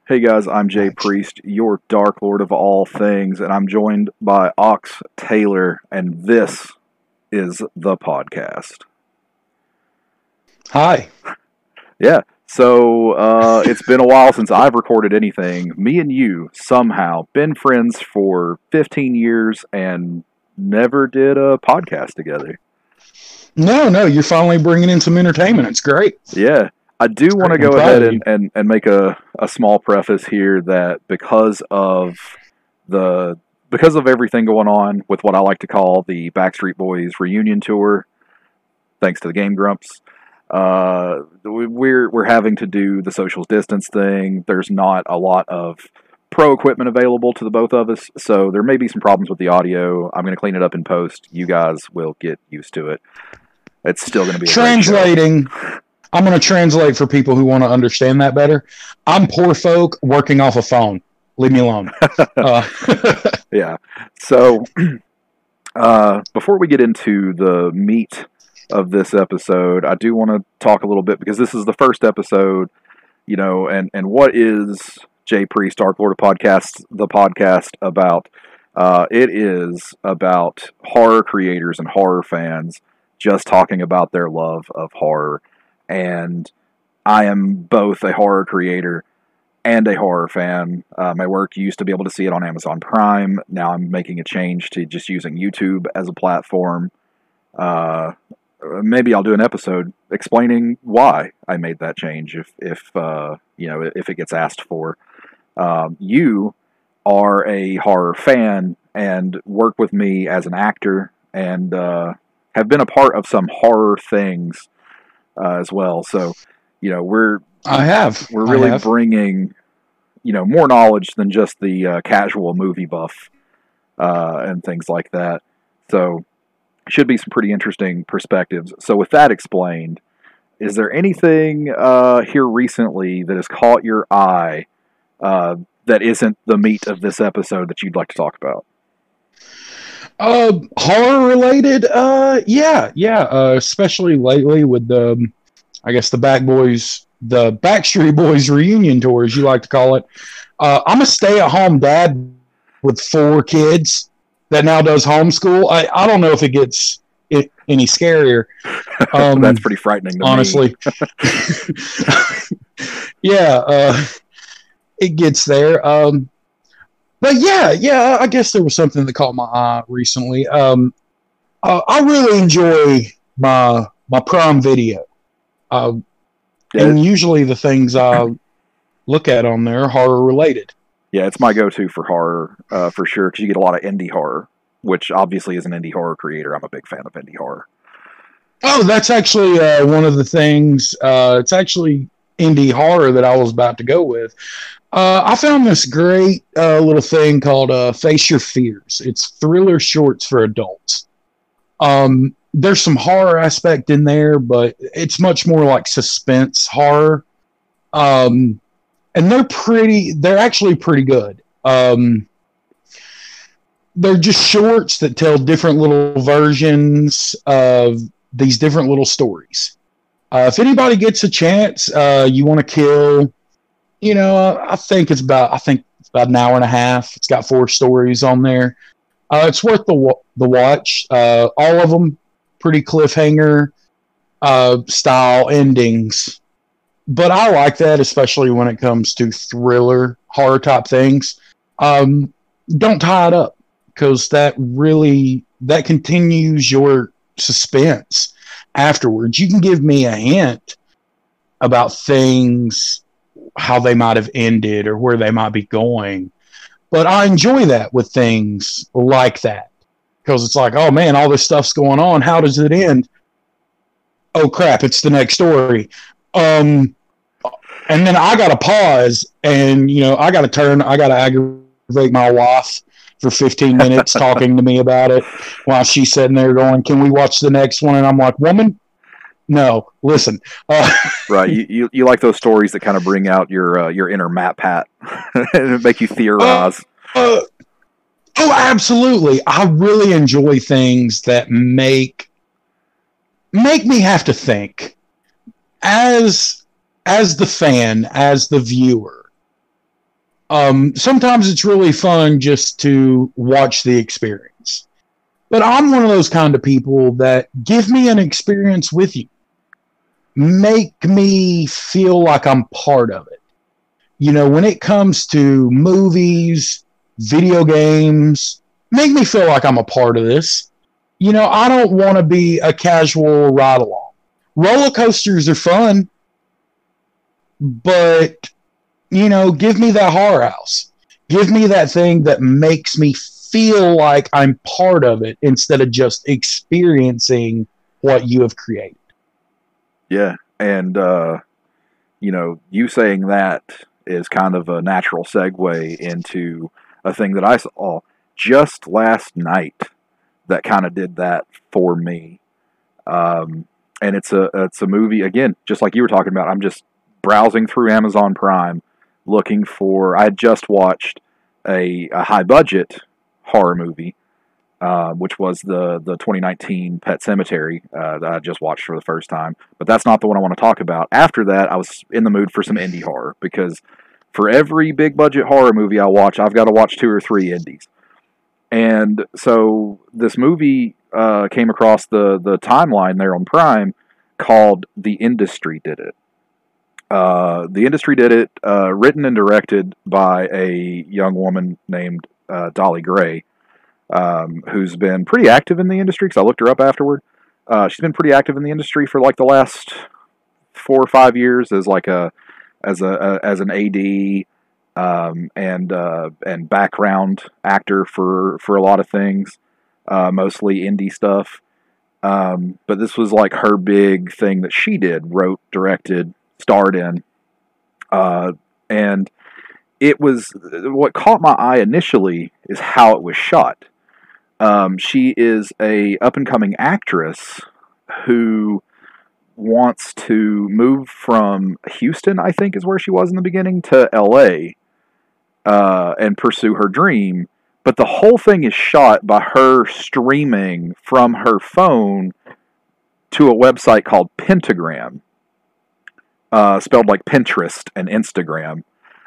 Hey guys, I'm Jay Priest, your Dark Lord of all things, and I'm joined by Ox Taylor, and this is the podcast. Hi. Yeah, so it's been a while since I've recorded anything. Me and you, somehow, been friends for 15 years and never did a podcast together. No, you're finally bringing in some entertainment. It's great. Yeah. I do want to go ahead and make a small preface here that because of everything going on with what I like to call the Backstreet Boys reunion tour, thanks to the Game Grumps, we're having to do the social distance thing. There's not a lot of pro equipment available to the both of us, so there may be some problems with the audio. I'm going to clean it up in post. You guys will get used to it. It's still going to be translating. I'm going to translate for people who want to understand that better. I'm poor folk working off a phone. Leave me alone. Yeah. So before we get into the meat of this episode, I do want to talk a little bit, because this is the first episode, and what is Jay Priest, Dark Lord of Podcasts, the podcast about? It is about horror creators and horror fans just talking about their love of horror. And I am both a horror creator and a horror fan. My work, you used to be able to see it on Amazon Prime. Now I'm making a change to just using YouTube as a platform. Maybe I'll do an episode explaining why I made that change if it gets asked for. You are a horror fan and work with me as an actor and have been a part of some horror things as well. So, we're really bringing, more knowledge than just the casual movie buff and things like that. So, should be some pretty interesting perspectives. So, with that explained, is there anything here recently that has caught your eye that isn't the meat of this episode that you'd like to talk about? Horror related, yeah. Especially lately with the Backstreet Boys reunion tour, as you like to call it. I'm a stay-at-home dad with 4 kids that now does homeschool. I don't know if it gets any scarier. That's pretty frightening to honestly. Yeah, it gets there. But yeah, I guess there was something that caught my eye recently. I really enjoy my Prime Video. And usually the things I look at on there are horror related. Yeah, it's my go-to for horror, for sure, because you get a lot of indie horror, which obviously as an indie horror creator, I'm a big fan of indie horror. Oh, that's actually one of the things. It's actually indie horror that I was about to go with. I found this great little thing called Face Your Fears. It's thriller shorts for adults. There's some horror aspect in there, but it's much more like suspense horror. And they're actually pretty good. They're just shorts that tell different little versions of these different little stories. If anybody gets a chance, you want to kill, I think it's about an hour and a half. It's got 4 stories on there. It's worth the watch. All of them pretty cliffhanger style endings. But I like that, especially when it comes to thriller horror type things. Don't tie it up, because that continues your suspense afterwards. You can give me a hint about things, how they might have ended or where they might be going. But I enjoy that with things like that, because it's like, oh man, all this stuff's going on. How does it end? Oh crap, it's the next story. And then I got to pause and, I got to aggravate my wife for 15 minutes talking to me about it while she's sitting there going, can we watch the next one? And I'm like, woman, no, listen. Right. You like those stories that kind of bring out your inner Matt Pat and make you theorize. Oh, absolutely. I really enjoy things that make me have to think. As the fan, as the viewer, Sometimes it's really fun just to watch the experience. But I'm one of those kind of people that give me an experience with you. Make me feel like I'm part of it. You know, when it comes to movies, video games, make me feel like I'm a part of this. You know, I don't want to be a casual ride along. Roller coasters are fun, but, you know, give me that horror house. Give me that thing that makes me feel like I'm part of it instead of just experiencing what you have created. Yeah, and you know, you saying that is kind of a natural segue into a thing that I saw just last night that kind of did that for me. And it's a movie again, just like you were talking about. I'm just browsing through Amazon Prime, looking for. I had just watched a high budget horror movie, which was the 2019 Pet Sematary that I just watched for the first time. But that's not the one I want to talk about. After that, I was in the mood for some indie horror because for every big budget horror movie I watch, I've got to watch 2 or 3 indies. And so this movie came across the timeline there on Prime called The Industry Did It. The Industry Did It, written and directed by a young woman named Dolly Gray, who's been pretty active in the industry, because I looked her up afterward. She's been pretty active in the industry for like the last 4 or 5 years as like as an AD, and background actor for a lot of things, mostly indie stuff. But this was like her big thing that she did, wrote, directed, starred in, and it was what caught my eye initially is how it was shot. She is a up and coming actress who wants to move from Houston, I think is where she was in the beginning, to LA, and pursue her dream. But the whole thing is shot by her streaming from her phone to a website called Pentagram, spelled like Pinterest and Instagram,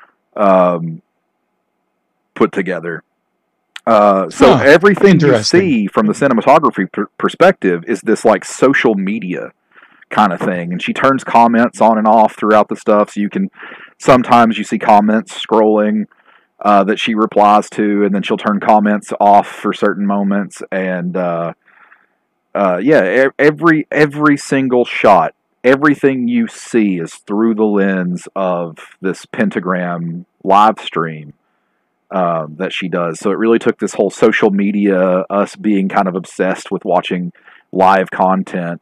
put together. So everything you see from the cinematography perspective is this like social media kind of thing. And she turns comments on and off throughout the stuff. So sometimes you see comments scrolling that she replies to, and then she'll turn comments off for certain moments. And yeah, every single shot, everything you see is through the lens of this Pentagram live stream that she does. So it really took this whole social media, us being kind of obsessed with watching live content,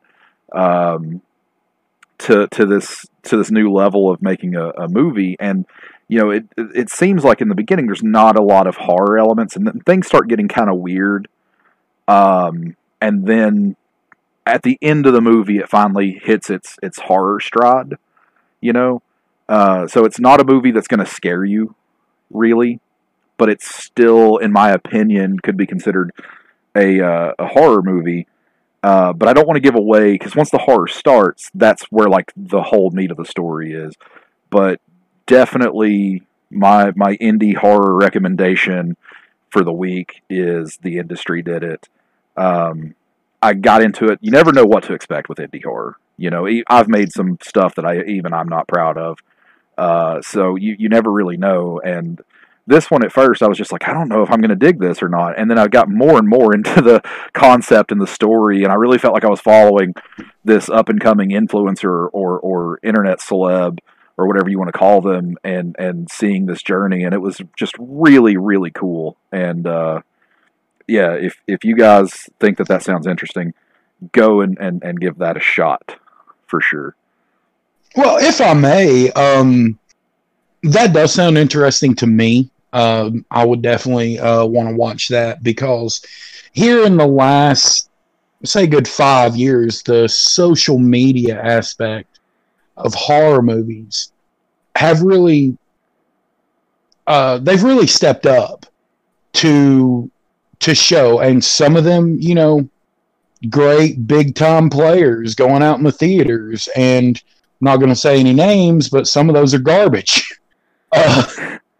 to this new level of making a movie. And you know, it seems like in the beginning there's not a lot of horror elements, and then things start getting kind of weird. And then at the end of the movie, it finally hits its horror stride. You know, so it's not a movie that's going to scare you, really, but it's still, in my opinion, could be considered a horror movie. But I don't want to give away, because once the horror starts, that's where like the whole meat of the story is. But definitely my indie horror recommendation for the week is The Industry Did It. I got into it. You never know what to expect with indie horror. You know, I've made some stuff that I'm not proud of. So you never really know. And this one at first, I was just like, I don't know if I'm going to dig this or not. And then I got more and more into the concept and the story, and I really felt like I was following this up-and-coming influencer or internet celeb, or whatever you want to call them, and seeing this journey. And it was just really, really cool. And yeah, if you guys think that sounds interesting, go and give that a shot, for sure. Well, if I may, that does sound interesting to me. I would definitely want to watch that, because here in the last, say, good 5 years, the social media aspect of horror movies have really, they've really stepped up to show, and some of them, you know, great big time players going out in the theaters, and I'm not going to say any names, but some of those are garbage.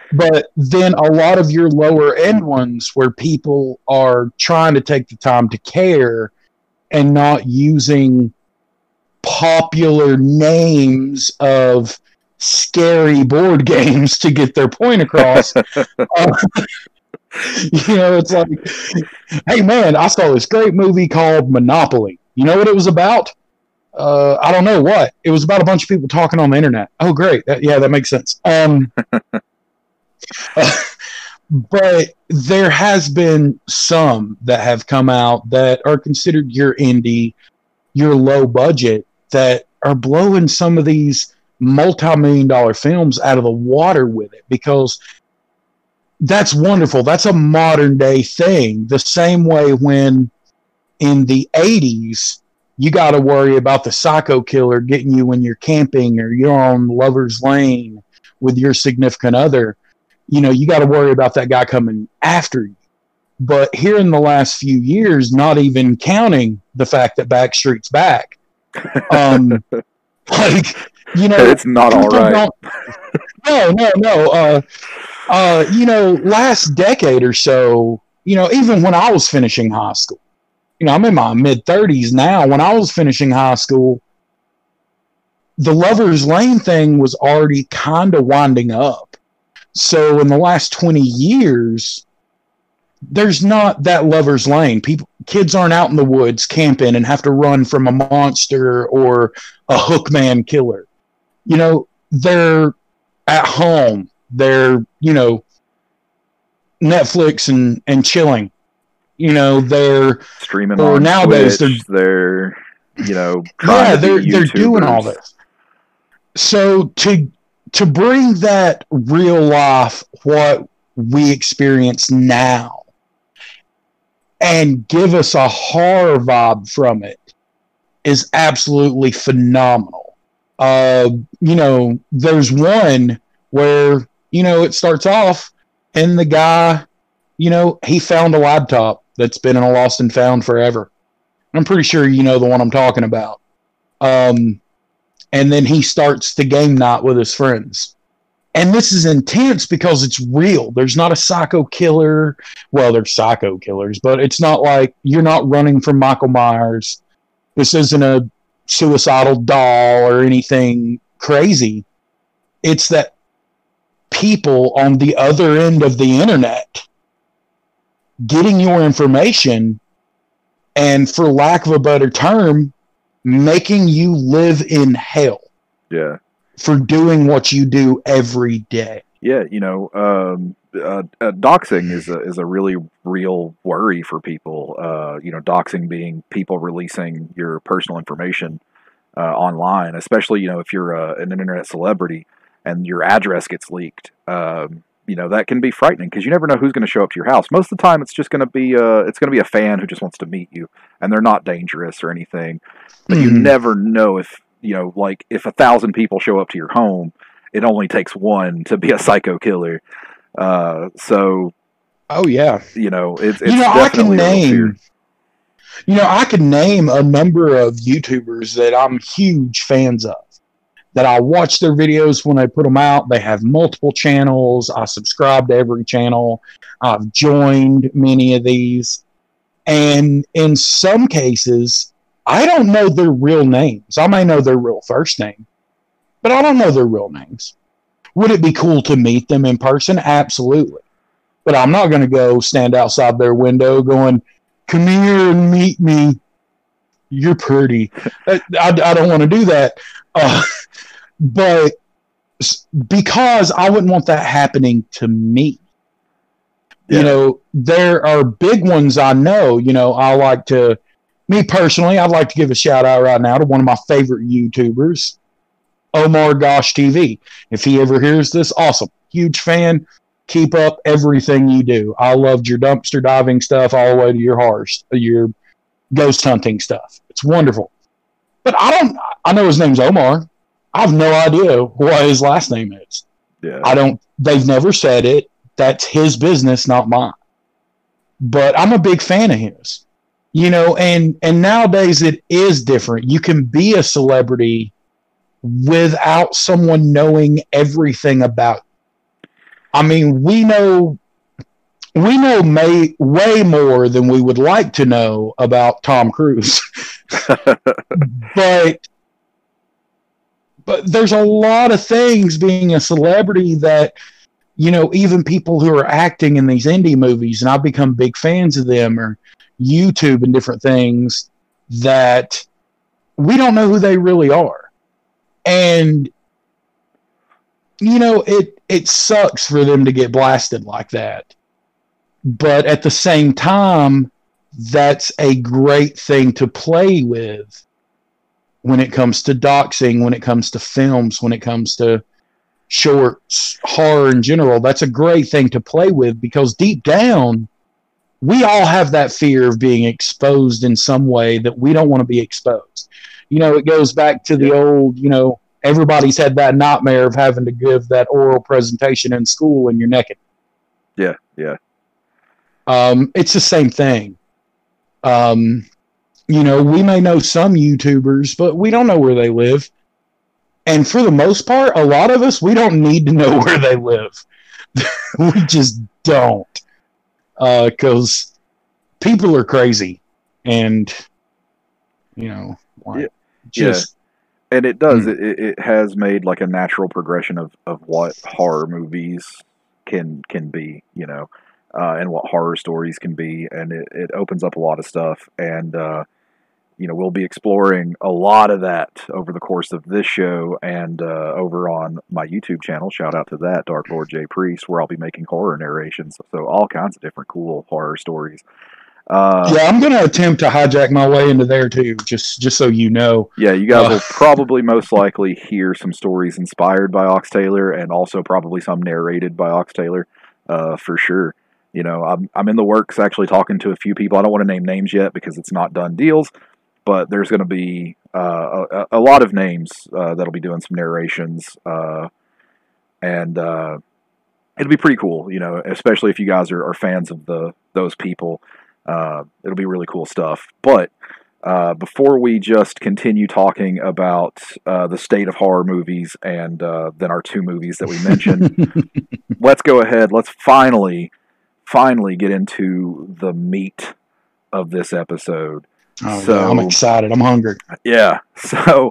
But then a lot of your lower end ones where people are trying to take the time to care and not using popular names of scary board games to get their point across. It's like, hey man, I saw this great movie called Monopoly. You know what it was about? I don't know what. It was about a bunch of people talking on the internet. Oh, great. That makes sense. But there has been some that have come out that are considered your indie, your low budget, that are blowing some of these multi-million-dollar films out of the water with it, because that's wonderful. That's a modern day thing. The same way when in the 80s, you got to worry about the psycho killer getting you when you're camping or you're on Lover's Lane with your significant other. You got to worry about that guy coming after you. But here in the last few years, not even counting the fact that Backstreet's back, it's not all right. No. Last decade or so, even when I was finishing high school, I'm in my mid-30s now. When I was finishing high school, the Lover's Lane thing was already kind of winding up. So in the last 20 years, there's not that Lover's Lane. Kids aren't out in the woods camping and have to run from a monster or a hookman killer. They're at home. They're, Netflix and chilling. They're streaming on nowadays. Twitch, they're they're doing all this. So to bring that real life, what we experience now, and give us a horror vibe from it is absolutely phenomenal. There's one where, it starts off and the guy, he found a laptop that's been in a lost and found forever. I'm pretty sure you know the one I'm talking about. And then he starts the game night with his friends. And this is intense because it's real. There's not a psycho killer. Well, there's psycho killers, but it's not like you're not running from Michael Myers. This isn't a suicidal doll or anything crazy. It's that people on the other end of the internet getting your information and, for lack of a better term, making you live in hell. Yeah. For doing what you do every day. Yeah, doxing is a really real worry for people. Doxing being people releasing your personal information online, especially if you're an internet celebrity and your address gets leaked. That can be frightening because you never know who's going to show up to your house. Most of the time, it's just going to be a fan who just wants to meet you, and they're not dangerous or anything. But you never know if. If 1,000 people show up to your home, it only takes one to be a psycho killer. Oh yeah, it's I can name a number of YouTubers that I'm huge fans of. That I watch their videos when they put them out. They have multiple channels. I subscribe to every channel. I've joined many of these, and in some cases, I don't know their real names. I may know their real first name, but I don't know their real names. Would it be cool to meet them in person? Absolutely. But I'm not going to go stand outside their window going, come here and meet me. You're pretty. I don't want to do that. But because I wouldn't want that happening to me. Yeah. There are big ones I know. Me personally, I'd like to give a shout out right now to one of my favorite YouTubers, Omar Gosh TV. If he ever hears this, awesome. Huge fan. Keep up everything you do. I loved your dumpster diving stuff all the way to your ghost hunting stuff. It's wonderful. But I know his name's Omar. I have no idea what his last name is. Yeah. They've never said it. That's his business, not mine. But I'm a big fan of his. And nowadays it is different. You can be a celebrity without someone knowing everything about you. I mean, way more than we would like to know about Tom Cruise. but there's a lot of things being a celebrity that, you know, even people who are acting in these indie movies, and I've become big fans of them, or YouTube and different things, that we don't know who they really are. And, you know, it sucks for them to get blasted like that. But at the same time, that's a great thing to play with when it comes to doxing, when it comes to films, when it comes to shorts, horror in general. That's a great thing to play with, because deep down, we all have that fear of being exposed in some way that we don't want to be exposed. You know, it goes back to the old, you know, everybody's had that nightmare of having to give that oral presentation in school and you're naked. Yeah. It's the same thing. You know, we may know some YouTubers, but we don't know where they live. And for the most part, a lot of us, we don't need to know where they live. We just don't. Because people are crazy. And, you know, like, and it does. It has made like a natural progression of what horror movies can be, you know, and what horror stories can be. And it opens up a lot of stuff. And, you know, we'll be exploring a lot of that over the course of this show and over on my YouTube channel. Shout out to that, Dark Lord J Priest, where I'll be making horror narrations. So all kinds of different cool horror stories. Yeah, I'm going to attempt to hijack my way into there too, just so you know. Yeah, you guys will probably most likely hear some stories inspired by Ox Taylor, and also probably some narrated by Ox Taylor, for sure. You know, I'm in the works actually talking to a few people. I don't want to name names yet because it's not done deals, but there's going to be a lot of names that'll be doing some narrations, and it'll be pretty cool, you know, especially if you guys are fans of those people. It'll be really cool stuff. But before we just continue talking about the state of horror movies and then our two movies that we mentioned, let's go ahead. Let's finally get into the meat of this episode. Oh, so, yeah, I'm excited. I'm hungry. Yeah. So,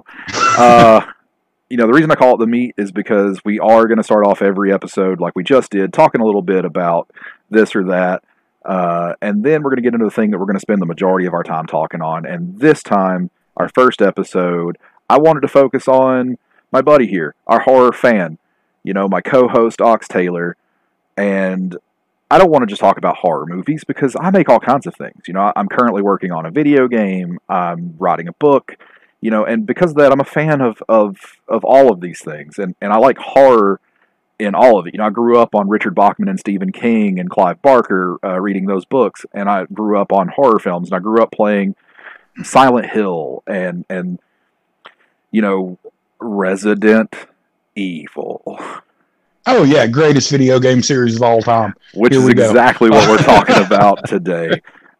you know, the reason I call it the meat is because we are going to start off every episode like we just did, talking a little bit about this or that. And then we're going to get into the thing that we're going to spend the majority of our time talking on. And this time, our first episode, I wanted to focus on my buddy here, our horror fan, you know, my co-host, Ox Taylor. And I don't want to just talk about horror movies because I make all kinds of things. You know, I'm currently working on a video game. I'm writing a book, you know, and because of that, I'm a fan of all of these things. And I like horror in all of it. You know, I grew up on Richard Bachman and Stephen King and Clive Barker, reading those books, and I grew up on horror films, and I grew up playing Silent Hill and you know, Resident Evil. Oh yeah, greatest video game series of all time. Which is exactly what we're talking about today.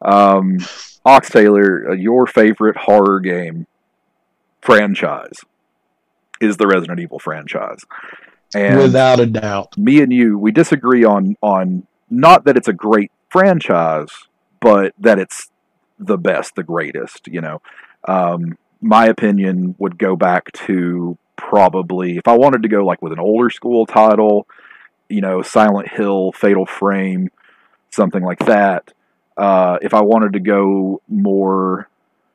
Ox Taylor, your favorite horror game franchise is the Resident Evil franchise. And without a doubt. Me and you, we disagree on not that it's a great franchise, but that it's the best, the greatest, you know. My opinion would go back to probably, if I wanted to go like with an older school title, you know, Silent Hill, Fatal Frame, something like that. If I wanted to go more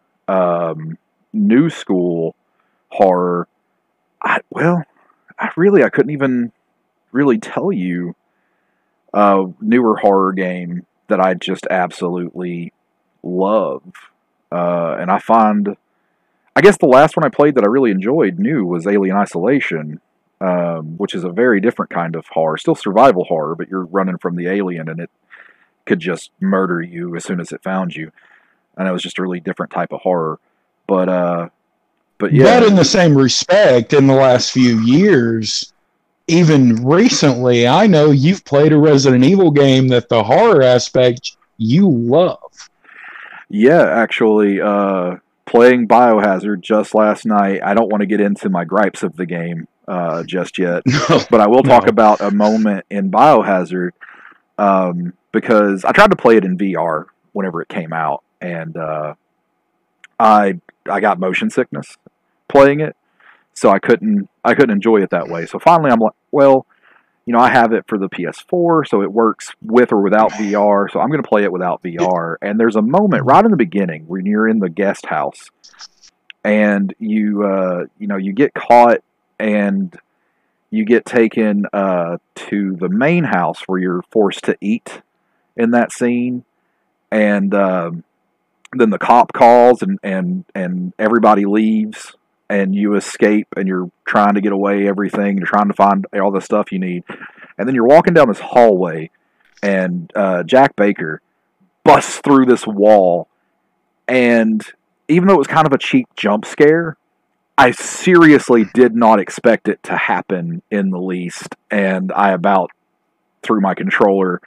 new school horror, I couldn't even really tell you a newer horror game that I just absolutely love. And I guess the last one I played that I really enjoyed new was Alien Isolation, which is a very different kind of horror. Still survival horror, but you're running from the alien and it could just murder you as soon as it found you. And it was just a really different type of horror. But yeah. But in the same respect, in the last few years, even recently, I know you've played a Resident Evil game that the horror aspect you love. Yeah, actually, playing Biohazard just last night. I don't want to get into my gripes of the game just yet, No, but I will talk no. about a moment in Biohazard because I tried to play it in VR whenever it came out, and I got motion sickness playing it, so I couldn't enjoy it that way. So finally, I'm like, well, I have it for the PS4, so it works with or without VR. So I'm going to play it without VR. And there's a moment right in the beginning when you're in the guest house, and you get caught and you get taken to the main house where you're forced to eat in that scene, and then the cop calls and everybody leaves and you escape and you're trying to get away everything. You're trying to find all the stuff you need. And then you're walking down this hallway and Jack Baker busts through this wall. And even though it was kind of a cheap jump scare, I seriously did not expect it to happen in the least. And I about threw my controller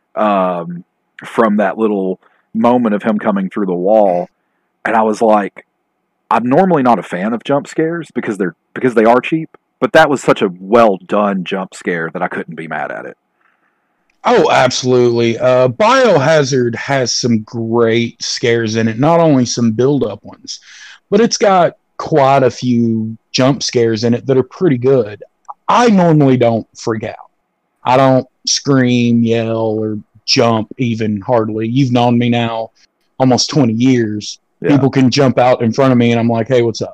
from that little moment of him coming through the wall. And I was like, I'm normally not a fan of jump scares because they are cheap, but that was such a well done jump scare that I couldn't be mad at it. Oh, absolutely. Biohazard has some great scares in it, not only some build up ones, but it's got quite a few jump scares in it that are pretty good. I normally don't freak out. I don't scream, yell, or jump even hardly. You've known me now almost 20 years. Yeah. People can jump out in front of me and I'm like, hey, what's up?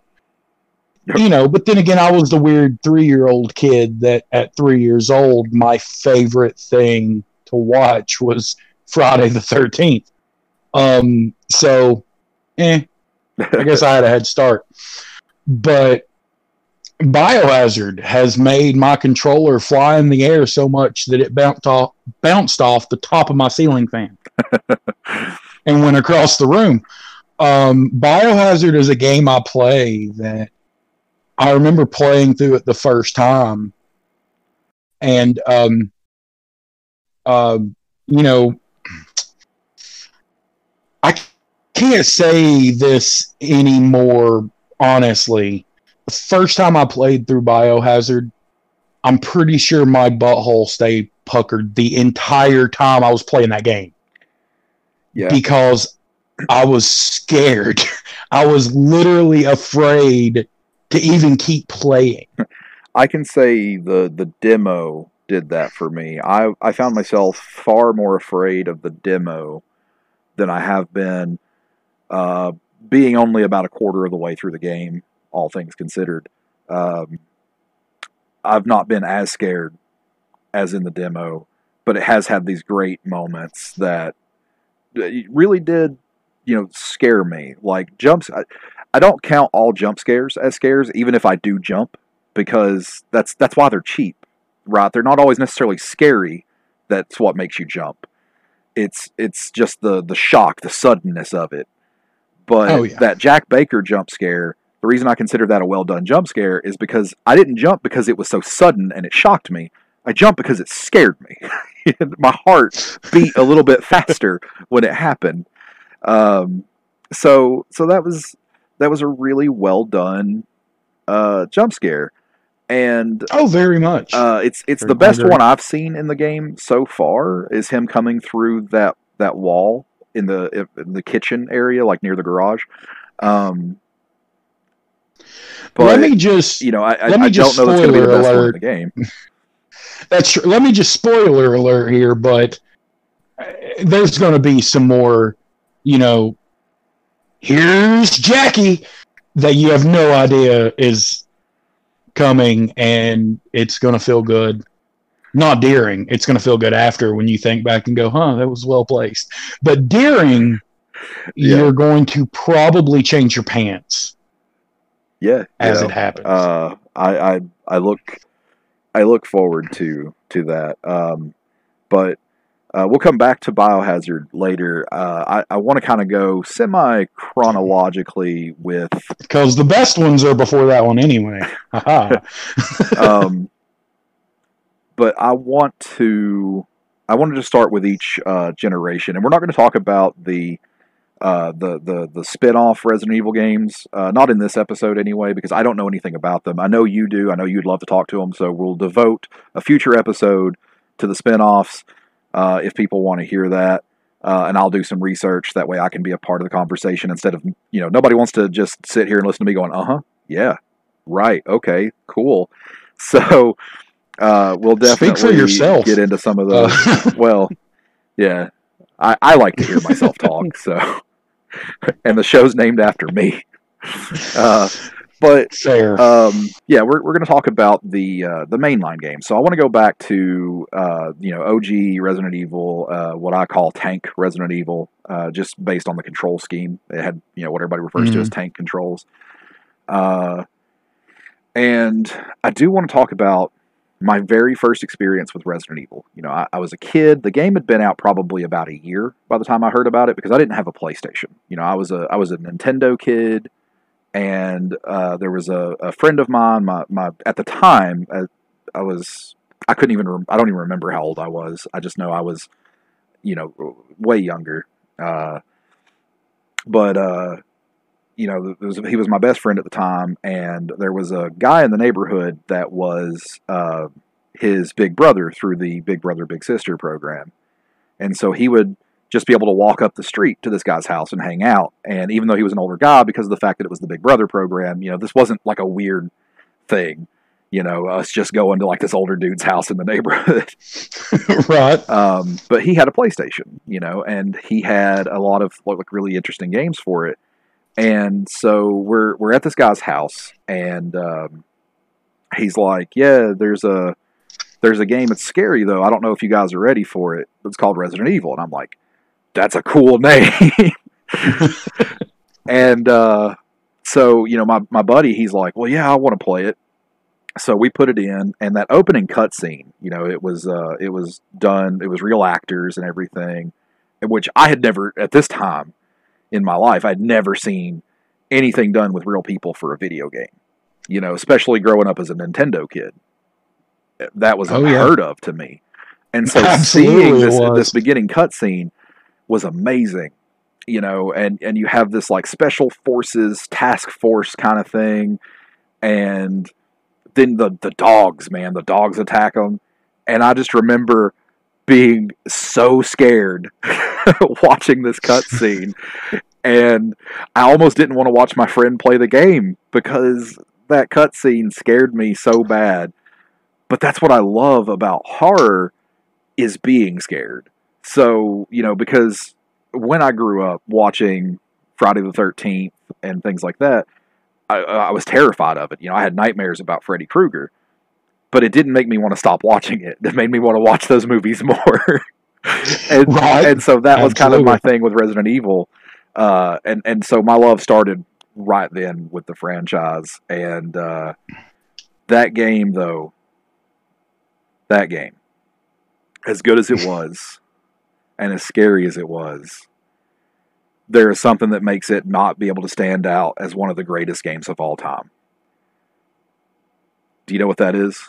But then again, I was the weird 3-year-old kid that at 3 years old, my favorite thing to watch was Friday the 13th. So, I guess I had a head start. But Biohazard has made my controller fly in the air so much that it bounced off the top of my ceiling fan and went across the room. Biohazard is a game I play that I remember playing through it the first time, and I can't say this anymore honestly. The first time I played through Biohazard, I'm pretty sure my butthole stayed puckered the entire time I was playing that game. Yeah. Because I was scared. I was literally afraid to even keep playing. I can say the demo did that for me. I found myself far more afraid of the demo than I have been being only about a quarter of the way through the game, all things considered. I've not been as scared as in the demo, but it has had these great moments that really did, scare me. Like jumps, I don't count all jump scares as scares, even if I do jump, because that's why they're cheap, right? They're not always necessarily scary. That's what makes you jump. It's just the shock, the suddenness of it. But that Jack Baker jump scare, the reason I consider that a well done jump scare is because I didn't jump because it was so sudden and it shocked me. I jumped because it scared me. My heart beat a little bit faster when it happened. So that was a really well done jump scare, and very much. It's the best one I've seen in the game so far. Is him coming through that wall in the kitchen area, like near the garage. But let me just I don't know that's going to be the best one in the game. That's true. Let me just spoiler alert here, but there's going to be some more, here's Jackie that you have no idea is coming, and it's going to feel good. Not during. It's going to feel good after when you think back and go, that was well placed. But during, you're going to probably change your pants. Yeah. As it happens. I look forward to that. But we'll come back to Biohazard later. I want to kind of go semi-chronologically with... Because the best ones are before that one anyway. But I wanted to start with each generation. And we're not going to talk about the the spin-off Resident Evil games. Not in this episode anyway, because I don't know anything about them. I know you do. I know you'd love to talk to them. So we'll devote a future episode to the spin-offs if people want to hear that. And I'll do some research. That way I can be a part of the conversation instead of, nobody wants to just sit here and listen to me going, yeah, right, okay, cool. So we'll definitely speak for yourself. Get into some of those. Well, yeah, I like to hear myself talk. So, and the show's named after me. But fair. Yeah, we're going to talk about the mainline game. So I want to go back to OG Resident Evil, what I call tank Resident Evil, just based on the control scheme. It had what everybody refers to as tank controls. And I do want to talk about my very first experience with Resident Evil. I was a kid. The game had been out probably about a year by the time I heard about it, because I didn't have a PlayStation. I was a Nintendo kid, and there was a friend of mine. My at the time, I don't even remember how old I was. I just know I was, way younger. He was my best friend at the time, and there was a guy in the neighborhood that was his big brother through the Big Brother Big Sister program. And so he would just be able to walk up the street to this guy's house and hang out. And even though he was an older guy, because of the fact that it was the Big Brother program, this wasn't like a weird thing, us just going to like this older dude's house in the neighborhood. Right. But he had a PlayStation, and he had a lot of like really interesting games for it. And so we're at this guy's house, and he's like, "Yeah, there's a game. It's scary though. I don't know if you guys are ready for it. It's called Resident Evil." And I'm like, "That's a cool name." And so my buddy, he's like, "Well, yeah, I want to play it." So we put it in, and that opening cutscene, it was done. It was real actors and everything, which I had never at this time in my life, I'd never seen anything done with real people for a video game, especially growing up as a Nintendo kid. That was unheard of to me. And so seeing this beginning cutscene was amazing, and you have this like special forces task force kind of thing. And then the dogs attack them. And I just remember being so scared watching this cutscene, and I almost didn't want to watch my friend play the game because that cutscene scared me so bad. But that's what I love about horror, is being scared. So, because when I grew up watching Friday the 13th and things like that, I was terrified of it. I had nightmares about Freddy Krueger. But it didn't make me want to stop watching it. It made me want to watch those movies more. And so that was kind of my thing with Resident Evil. And so my love started right then with the franchise. And that game, as good as it was, and as scary as it was, there is something that makes it not be able to stand out as one of the greatest games of all time. Do you know what that is?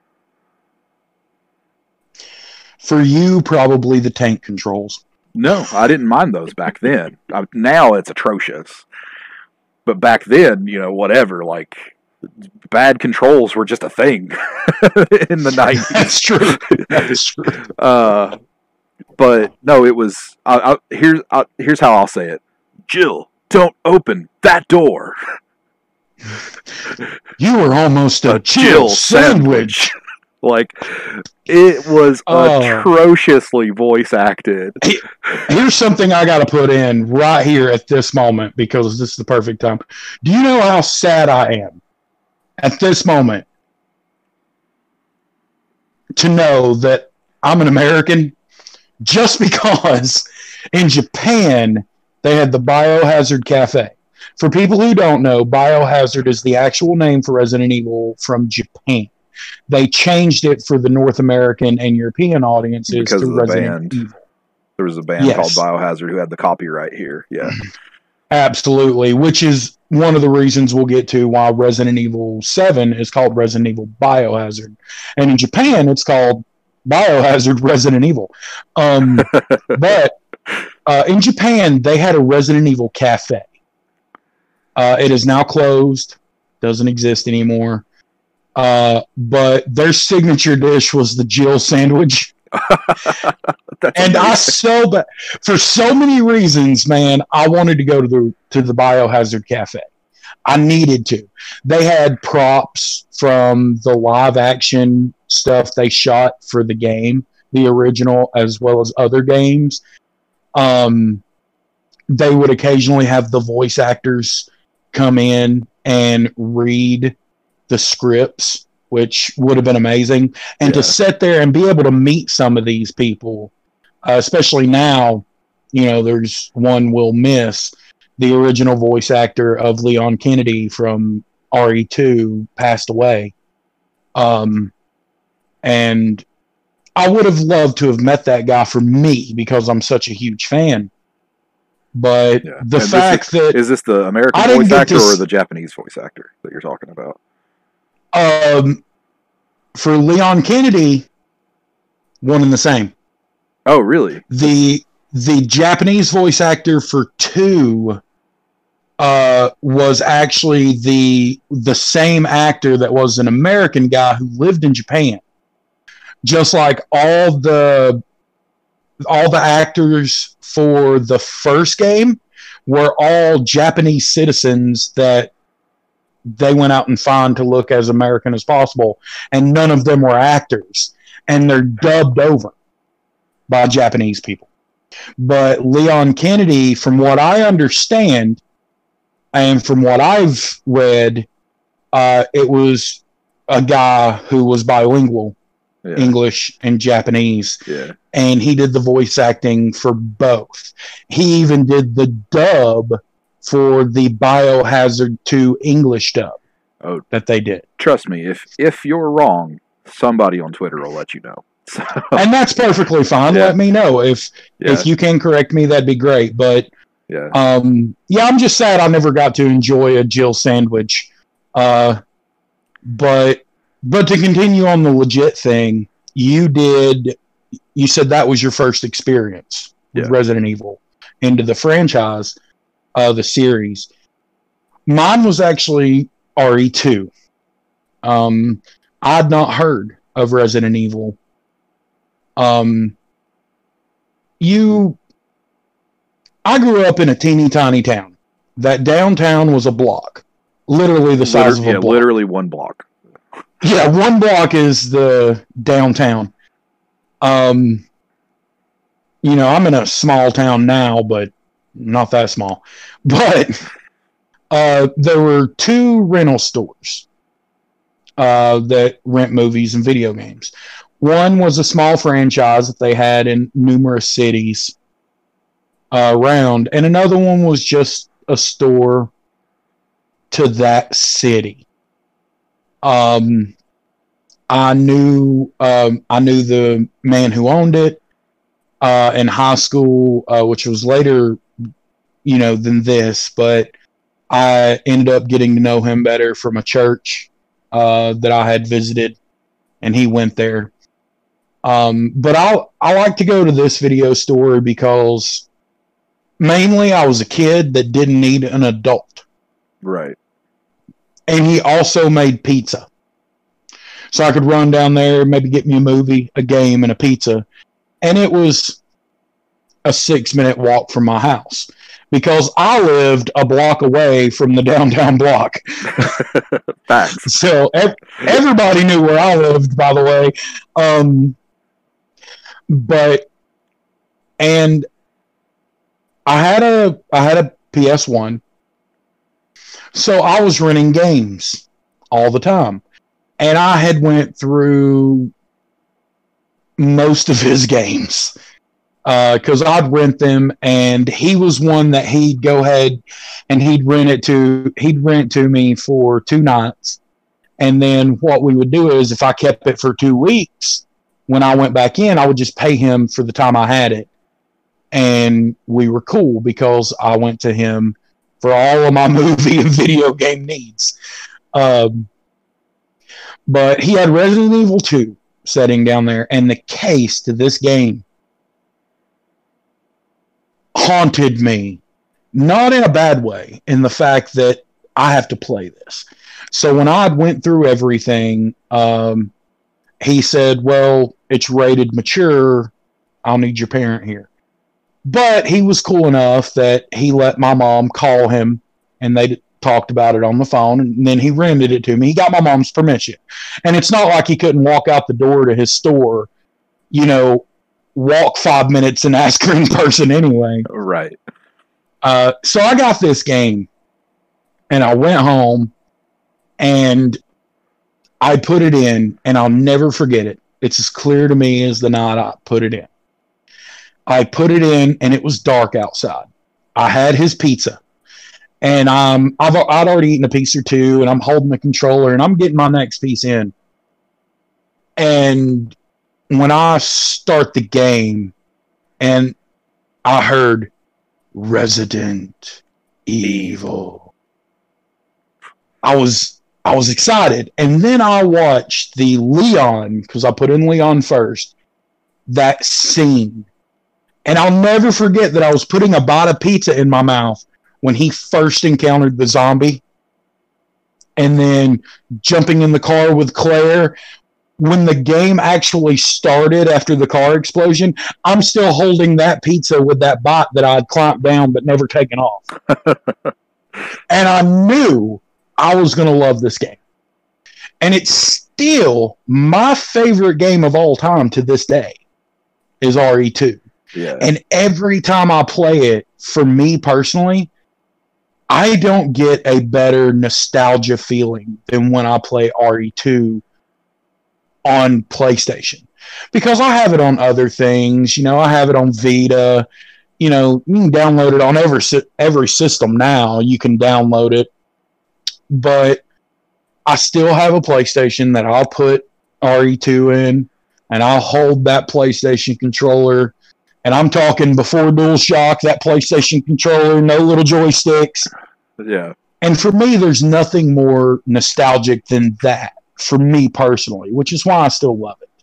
For you, probably the tank controls. No, I didn't mind those back then. Now it's atrocious. But back then, whatever, like, bad controls were just a thing in the 90s. That's true. That is true. But no, it was. Here's how I'll say it. Jill, don't open that door. You were almost a Jill sandwich. Like, it was atrociously voice acted. Here's something I got to put in right here at this moment, because this is the perfect time. Do you know how sad I am at this moment to know that I'm an American, just because in Japan they had the Biohazard Cafe. For people who don't know, Biohazard is the actual name for Resident Evil from Japan. They changed it for the North American and European audiences because to of the Resident band. Evil. There was a band called Biohazard who had the copyright here. Yeah. Absolutely, which is one of the reasons we'll get to why Resident Evil 7 is called Resident Evil Biohazard. And in Japan, it's called Biohazard Resident Evil. But in Japan, they had a Resident Evil cafe. It is now closed, doesn't exist anymore. But their signature dish was the Jill sandwich. And amazing. For so many reasons, man, I wanted to go to the Biohazard Cafe. I needed to. They had props from the live action stuff they shot for the game, the original, as well as other games. They would occasionally have the voice actors come in and read the scripts, which would have been amazing. And to sit there and be able to meet some of these people, especially now, there's one we'll miss. The original voice actor of Leon Kennedy from RE2 passed away. And I would have loved to have met that guy for me because I'm such a huge fan. But the fact that... Is this the American voice actor or the Japanese voice actor that you're talking about? For Leon Kennedy, one and the same. Oh, really? The Japanese voice actor for 2 was actually the same actor that was an American guy who lived in Japan. Just like all the actors for the first game were all Japanese citizens that they went out and found to look as American as possible, and none of them were actors, and they're dubbed over by Japanese people. But Leon Kennedy, from what I understand, and from what I've read, it was a guy who was bilingual, English and Japanese, and he did the voice acting for both. He even did the dub for the Biohazard 2 English dub that they did. Trust me, if you're wrong, somebody on Twitter will let you know. So. And that's perfectly fine. Let me know if you can correct me. That'd be great. But I'm just sad I never got to enjoy a Jill sandwich. But to continue on the legit thing, you said that was your first experience with Resident Evil into the franchise, the series. Mine was actually RE2. I'd not heard of Resident Evil. I grew up in a teeny tiny town. That downtown was a block. Literally the size of a block. Literally one block. Yeah, one block is the downtown. I'm in a small town now, but not that small. But there were 2 rental stores that rent movies and video games. One was a small franchise that they had in numerous cities around, and another one was just a store to that city. I knew the man who owned it in high school, which was later, than this, but I ended up getting to know him better from a church that I had visited, and he went there. But I like to go to this video store because mainly I was a kid that didn't need an adult. Right. And he also made pizza. So I could run down there, maybe get me a movie, a game, and a pizza. And it was a 6-minute walk from my house because I lived a block away from the downtown block. Facts. So everybody knew where I lived, by the way. And I had a PS1. So I was renting games all the time. And I had went through most of his games because I'd rent them, and he was one that he'd go ahead and he'd rent it to me for 2 nights. And then what we would do is if I kept it for 2 weeks, when I went back in, I would just pay him for the time I had it. And we were cool because I went to him for all of my movie and video game needs. But he had Resident Evil 2 sitting down there, and the case to this game, haunted me, not in a bad way, in the fact that I have to play this. So when I went through everything, he said, well, it's rated mature. I'll need your parent here. But he was cool enough that he let my mom call him, and they talked about it on the phone, and then he rented it to me. He got my mom's permission. And it's not like he couldn't walk out the door to his store, walk 5 minutes and ask her in person anyway. Right. So I got this game, and I went home, and I put it in, and I'll never forget it. It's as clear to me as the night I put it in. I put it in, and it was dark outside. I had his pizza, and I'd already eaten a piece or two, and I'm holding the controller, and I'm getting my next piece in. And when I start the game, and I heard Resident Evil, I was excited. And then I watched the Leon, because I put in Leon first, that scene. And I'll never forget that I was putting a bite of pizza in my mouth when he first encountered the zombie. And then jumping in the car with Claire. When the game actually started after the car explosion, I'm still holding that pizza with that bite that I'd clamped down but never taken off. And I knew I was going to love this game. And it's still my favorite game of all time to this day is RE2. Yeah. And every time I play it, for me personally, I don't get a better nostalgia feeling than when I play RE2 on PlayStation. Because I have it on other things. I have it on Vita. You can download it on every system now. You can download it. But I still have a PlayStation that I'll put RE2 in, and I'll hold that PlayStation controller. And I'm talking before DualShock, that PlayStation controller, no little joysticks. Yeah. And for me, there's nothing more nostalgic than that, for me personally, which is why I still love it.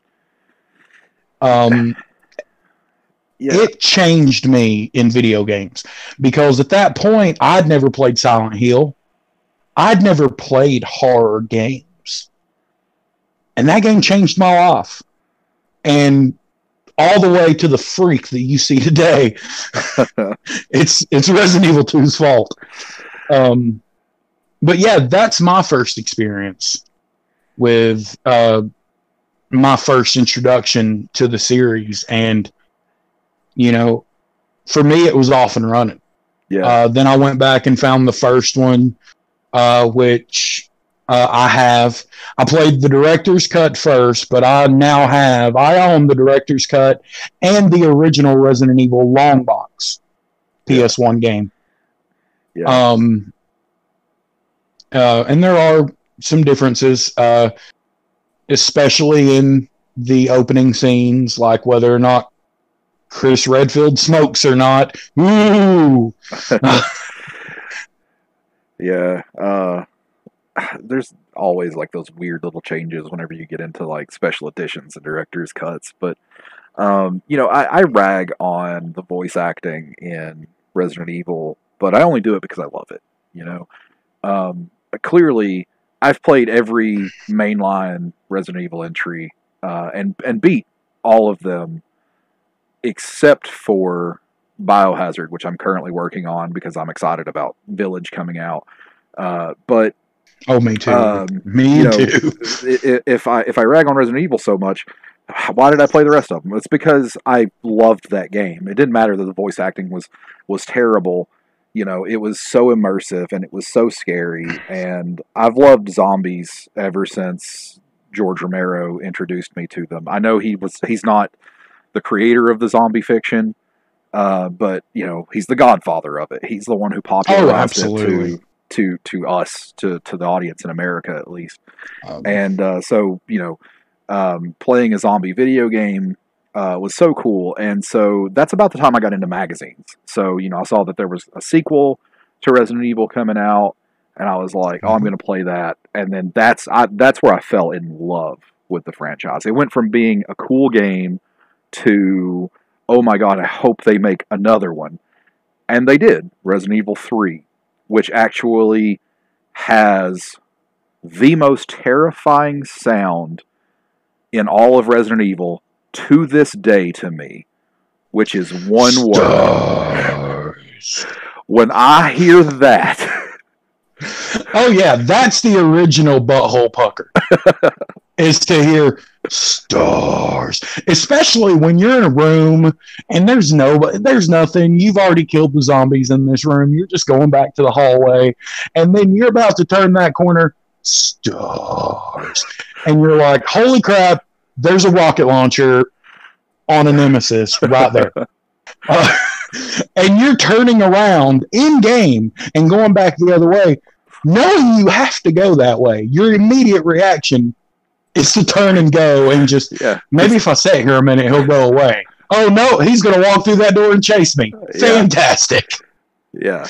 Yeah. It changed me in video games, because at that point, I'd never played Silent Hill. I'd never played horror games. And that game changed my life. And all the way to the freak that you see today, it's Resident Evil 2's fault. But yeah, that's my first experience with my first introduction to the series. And, for me, it was off and running. Yeah. Then I went back and found the first one, which I played the director's cut first, but I own the director's cut and the original Resident Evil long box PS1 game. Yeah. And there are some differences, especially in the opening scenes, like whether or not Chris Redfield smokes or not. Ooh. Yeah. There's always like those weird little changes whenever you get into like special editions and director's cuts. But, I rag on the voice acting in Resident Evil, but I only do it because I love it. Clearly, I've played every mainline Resident Evil entry and beat all of them except for Biohazard, which I'm currently working on because I'm excited about Village coming out. But oh, me too. Me too. If I rag on Resident Evil so much, why did I play the rest of them? It's because I loved that game. It didn't matter that the voice acting was terrible. It was so immersive and it was so scary. And I've loved zombies ever since George Romero introduced me to them. I know he's not the creator of the zombie fiction, but he's the godfather of it. He's the one who popularized it to us, to the audience in America at least. So playing a zombie video game was so cool. And so that's about the time I got into magazines. So, I saw that there was a sequel to Resident Evil coming out, and I was like, oh, I'm going to play that. And then that's where I fell in love with the franchise. It went from being a cool game to, oh my God, I hope they make another one. And they did. Resident Evil 3, which actually has the most terrifying sound in all of Resident Evil to this day to me, which is one word. When I hear that. Oh, yeah, that's the original butthole pucker. Is to hear stars. Especially when you're in a room and there's nothing. You've already killed the zombies in this room. You're just going back to the hallway. And then you're about to turn that corner. Stars. And you're like, holy crap, there's a rocket launcher on a Nemesis right there. And you're turning around in game and going back the other way, knowing you have to go that way. Your immediate reaction is to turn and go and just, maybe if I sit here a minute, he'll go away. Oh, no, he's going to walk through that door and chase me. Fantastic. Yeah.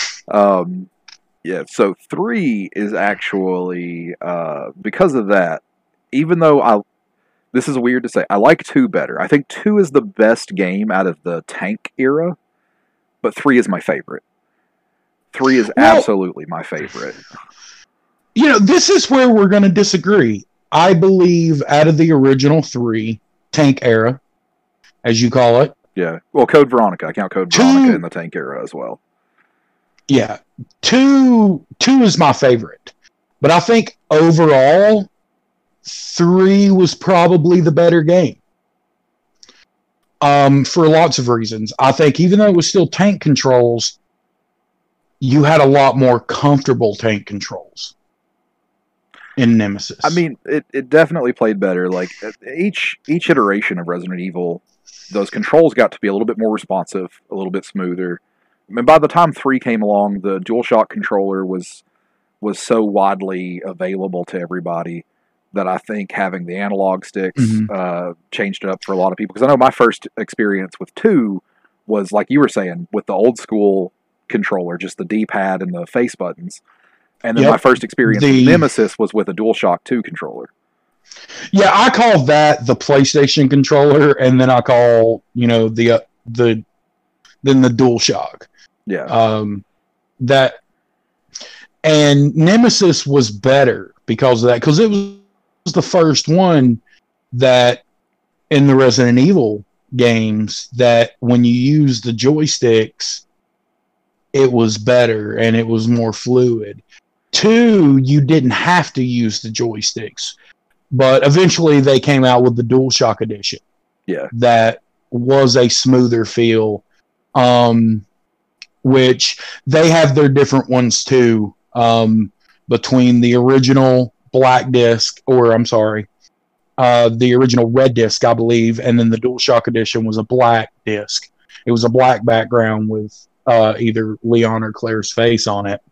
So 3 is actually, because of that, even though this is weird to say, I like 2 better. I think 2 is the best game out of the tank era, but 3 is my favorite. 3 is absolutely my favorite. This is where we're going to disagree. I believe out of the original 3, tank era, as you call it. Yeah. Well, Code Veronica. I count Code Veronica in the tank era as well. Yeah. 2 is my favorite. But I think overall, 3 was probably the better game. For lots of reasons. I think even though it was still tank controls, you had a lot more comfortable tank controls in Nemesis. I mean, it definitely played better. Like each iteration of Resident Evil, those controls got to be a little bit more responsive, a little bit smoother. I mean, by the time 3 came along, the DualShock controller was so widely available to everybody that I think having the analog sticks changed it up for a lot of people. Because I know my first experience with 2 was, like you were saying, with the old school controller, just the D-pad and the face buttons. And then my first experience with Nemesis was with a DualShock 2 controller. Yeah, I call that the PlayStation controller, and then I call, the DualShock. Yeah. And Nemesis was better because of that, because it was the first one that in the Resident Evil games that when you use the joysticks, it was better and it was more fluid. 2, you didn't have to use the joysticks, but eventually they came out with the DualShock edition. Yeah, that was a smoother feel, which they have their different ones too, between the original black disc, the original red disc, I believe, and then the DualShock edition was a black disc. It was a black background with either Leon or Claire's face on it.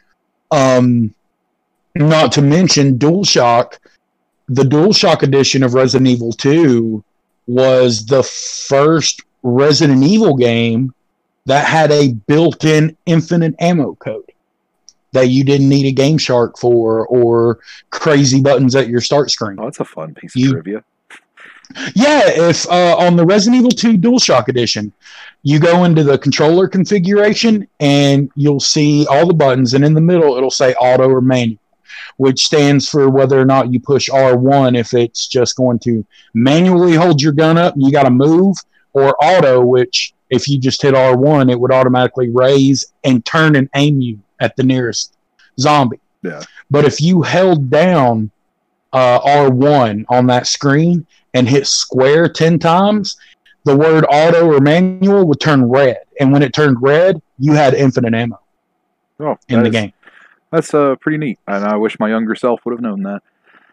Not to mention DualShock, the DualShock edition of Resident Evil 2 was the first Resident Evil game that had a built-in infinite ammo code that you didn't need a Game Shark for or crazy buttons at your start screen. Oh, that's a fun piece of trivia. Yeah, if on the Resident Evil 2 DualShock edition, you go into the controller configuration and you'll see all the buttons, and in the middle it'll say auto or manual, which stands for whether or not you push R1 if it's just going to manually hold your gun up and you got to move, or auto, which if you just hit R1, it would automatically raise and turn and aim you at the nearest zombie. Yeah. But if you held down R1 on that screen and hit square 10 times, the word auto or manual would turn red. And when it turned red, you had infinite ammo in the game. That's pretty neat. And I wish my younger self would have known that.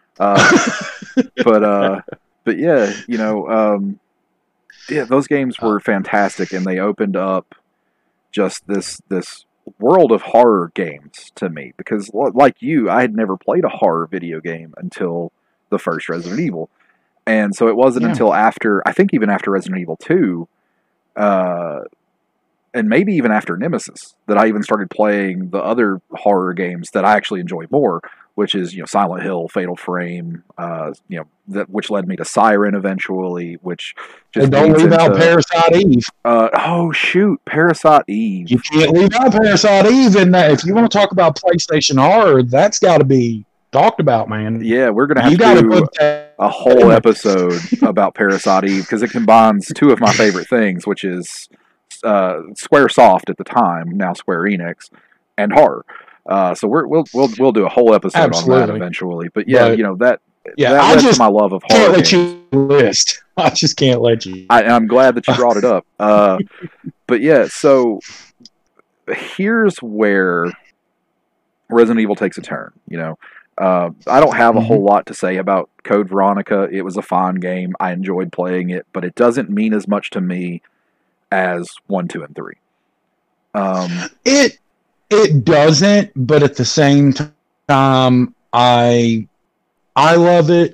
But yeah, those games were fantastic, and they opened up just this world of horror games to me, because like you, I had never played a horror video game until the first Resident Evil. And so it wasn't until after Resident Evil 2, and maybe even after Nemesis, that I even started playing the other horror games that I actually enjoy more, which is Silent Hill, Fatal Frame, which led me to Siren eventually, which just don't leave out Parasite Eve. Oh shoot, Parasite Eve! You can't leave out Parasite Eve, and if you want to talk about PlayStation horror, that's got to be talked about, man. Yeah, we're gonna have to do a whole episode about Parasite Eve because it combines two of my favorite things, which is SquareSoft at the time, now Square Enix, and horror. So we'll do a whole episode on that eventually. But that led to my love of horror. Can't let you list. I just can't let you. I'm glad that you brought it up. But yeah, so here's where Resident Evil takes a turn. I don't have a whole lot to say about Code Veronica. It was a fun game. I enjoyed playing it, but it doesn't mean as much to me as 1, 2, and 3. It doesn't, but at the same time, I love it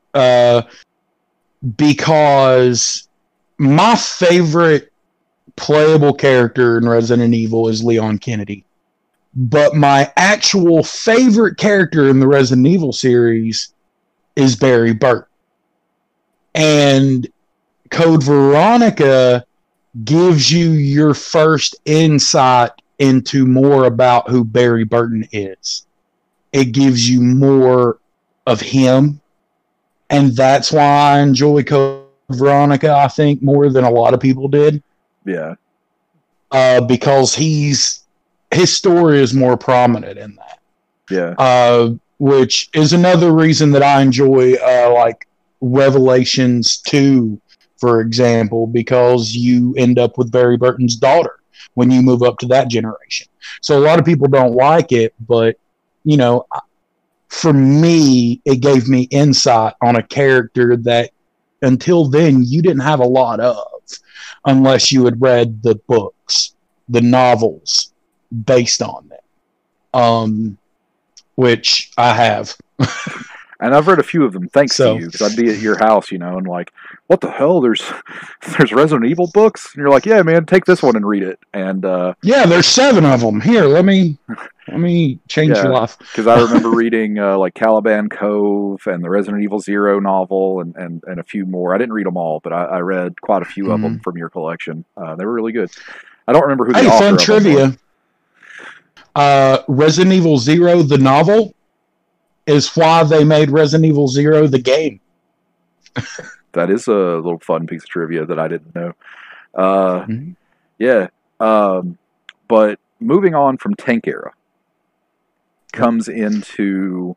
because my favorite playable character in Resident Evil is Leon Kennedy. But my actual favorite character in the Resident Evil series is Barry Burton. And Code Veronica gives you your first insight into more about who Barry Burton is. It gives you more of him. And that's why I enjoy Code Veronica, I think, more than a lot of people did. Yeah. Because his story is more prominent in that. Yeah. Which is another reason that I enjoy like Revelations 2, for example, because you end up with Barry Burton's daughter when you move up to that generation. So a lot of people don't like it, but for me, it gave me insight on a character that until then you didn't have a lot of, unless you had read the books, the novels based on them, which I have. And I've read a few of them thanks to you, because I'd be at your house, and like, what the hell? There's Resident Evil books, and you're like, yeah, man, take this one and read it. And yeah, there's 7 of them. Here, let me change your life. Because I remember reading like Caliban Cove and the Resident Evil Zero novel and a few more. I didn't read them all, but I read quite a few of them from your collection. They were really good. I don't remember who the author fun of trivia. Resident Evil Zero, the novel, is why they made Resident Evil Zero the game. That is a little fun piece of trivia that I didn't know. Yeah. But moving on from Tank Era comes into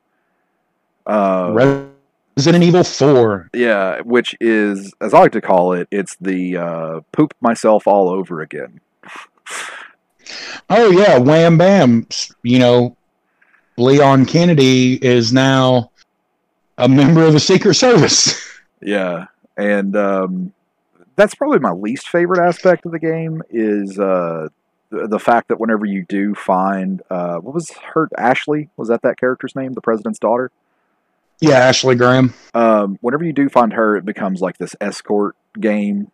Resident Evil 4. Yeah, which is, as I like to call it, it's the poop myself all over again. Oh yeah, wham bam. Leon Kennedy is now a member of the Secret Service. Yeah, and that's probably my least favorite aspect of the game is the fact that whenever you do find what was her Ashley? Was that character's name? The president's daughter? Yeah, Ashley Graham. Whenever you do find her, it becomes like this escort game.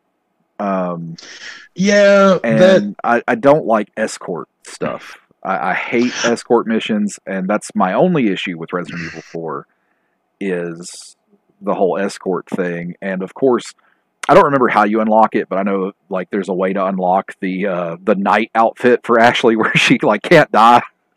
Yeah, and I don't like escort stuff. I hate escort missions, and that's my only issue with Resident Evil 4 is the whole escort thing. And of course, I don't remember how you unlock it, but I know like there's a way to unlock the night outfit for Ashley where she like can't die.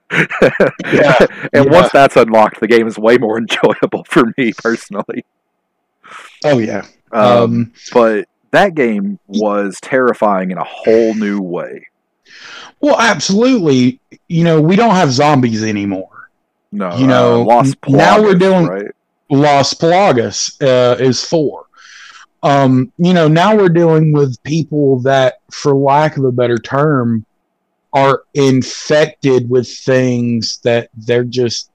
Once that's unlocked, the game is way more enjoyable for me personally. Oh yeah. But that game was terrifying in a whole new way. Well, absolutely. We don't have zombies anymore. No. Las Plagas, now we're doing right? Las Plagas is 4. Now we're dealing with people that, for lack of a better term, are infected with things that they're just,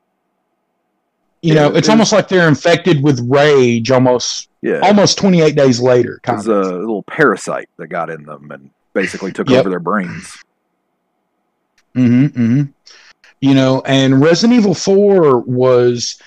it's almost like they're infected with rage almost 28 days later. There's a little parasite that got in them and basically took over their brains. And Resident Evil 4 was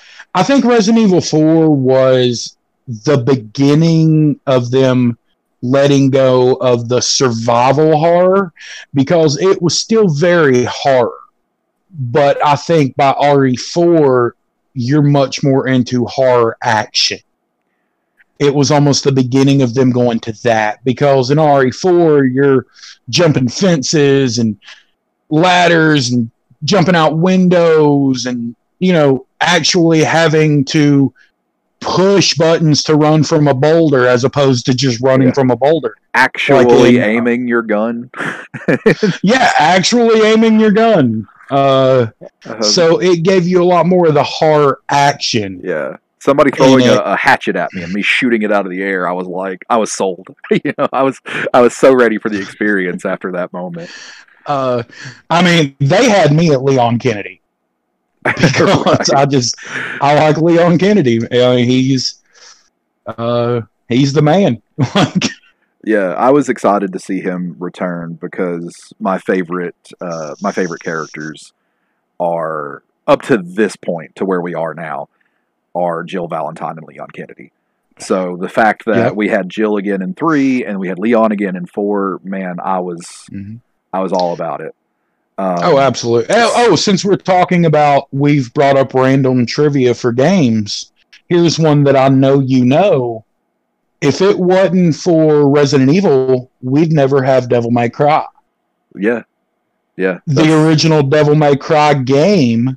the beginning of them letting go of the survival horror, because it was still very horror. But I think by RE4, you're much more into horror action. It was almost the beginning of them going to that, because in RE4, you're jumping fences and ladders and jumping out windows and, actually having to push buttons to run from a boulder as opposed to just running from a boulder. Actually aiming your gun. Yeah, actually aiming your gun. So it gave you a lot more of the horror action. Yeah. Somebody throwing a hatchet at me and me shooting it out of the air, I was sold. I was so ready for the experience after that moment. I mean, they had me at Leon Kennedy. Because right. I like Leon Kennedy. He's the man. Yeah, I was excited to see him return because my favorite characters are, up to this point, to where we are now, are Jill Valentine and Leon Kennedy. So the fact that we had Jill again in 3 and we had Leon again in 4, man, I was all about it. Absolutely. Since we're talking about, we've brought up random trivia for games, here's one that I know you know. If it wasn't for Resident Evil, we'd never have Devil May Cry. Yeah. The original Devil May Cry game,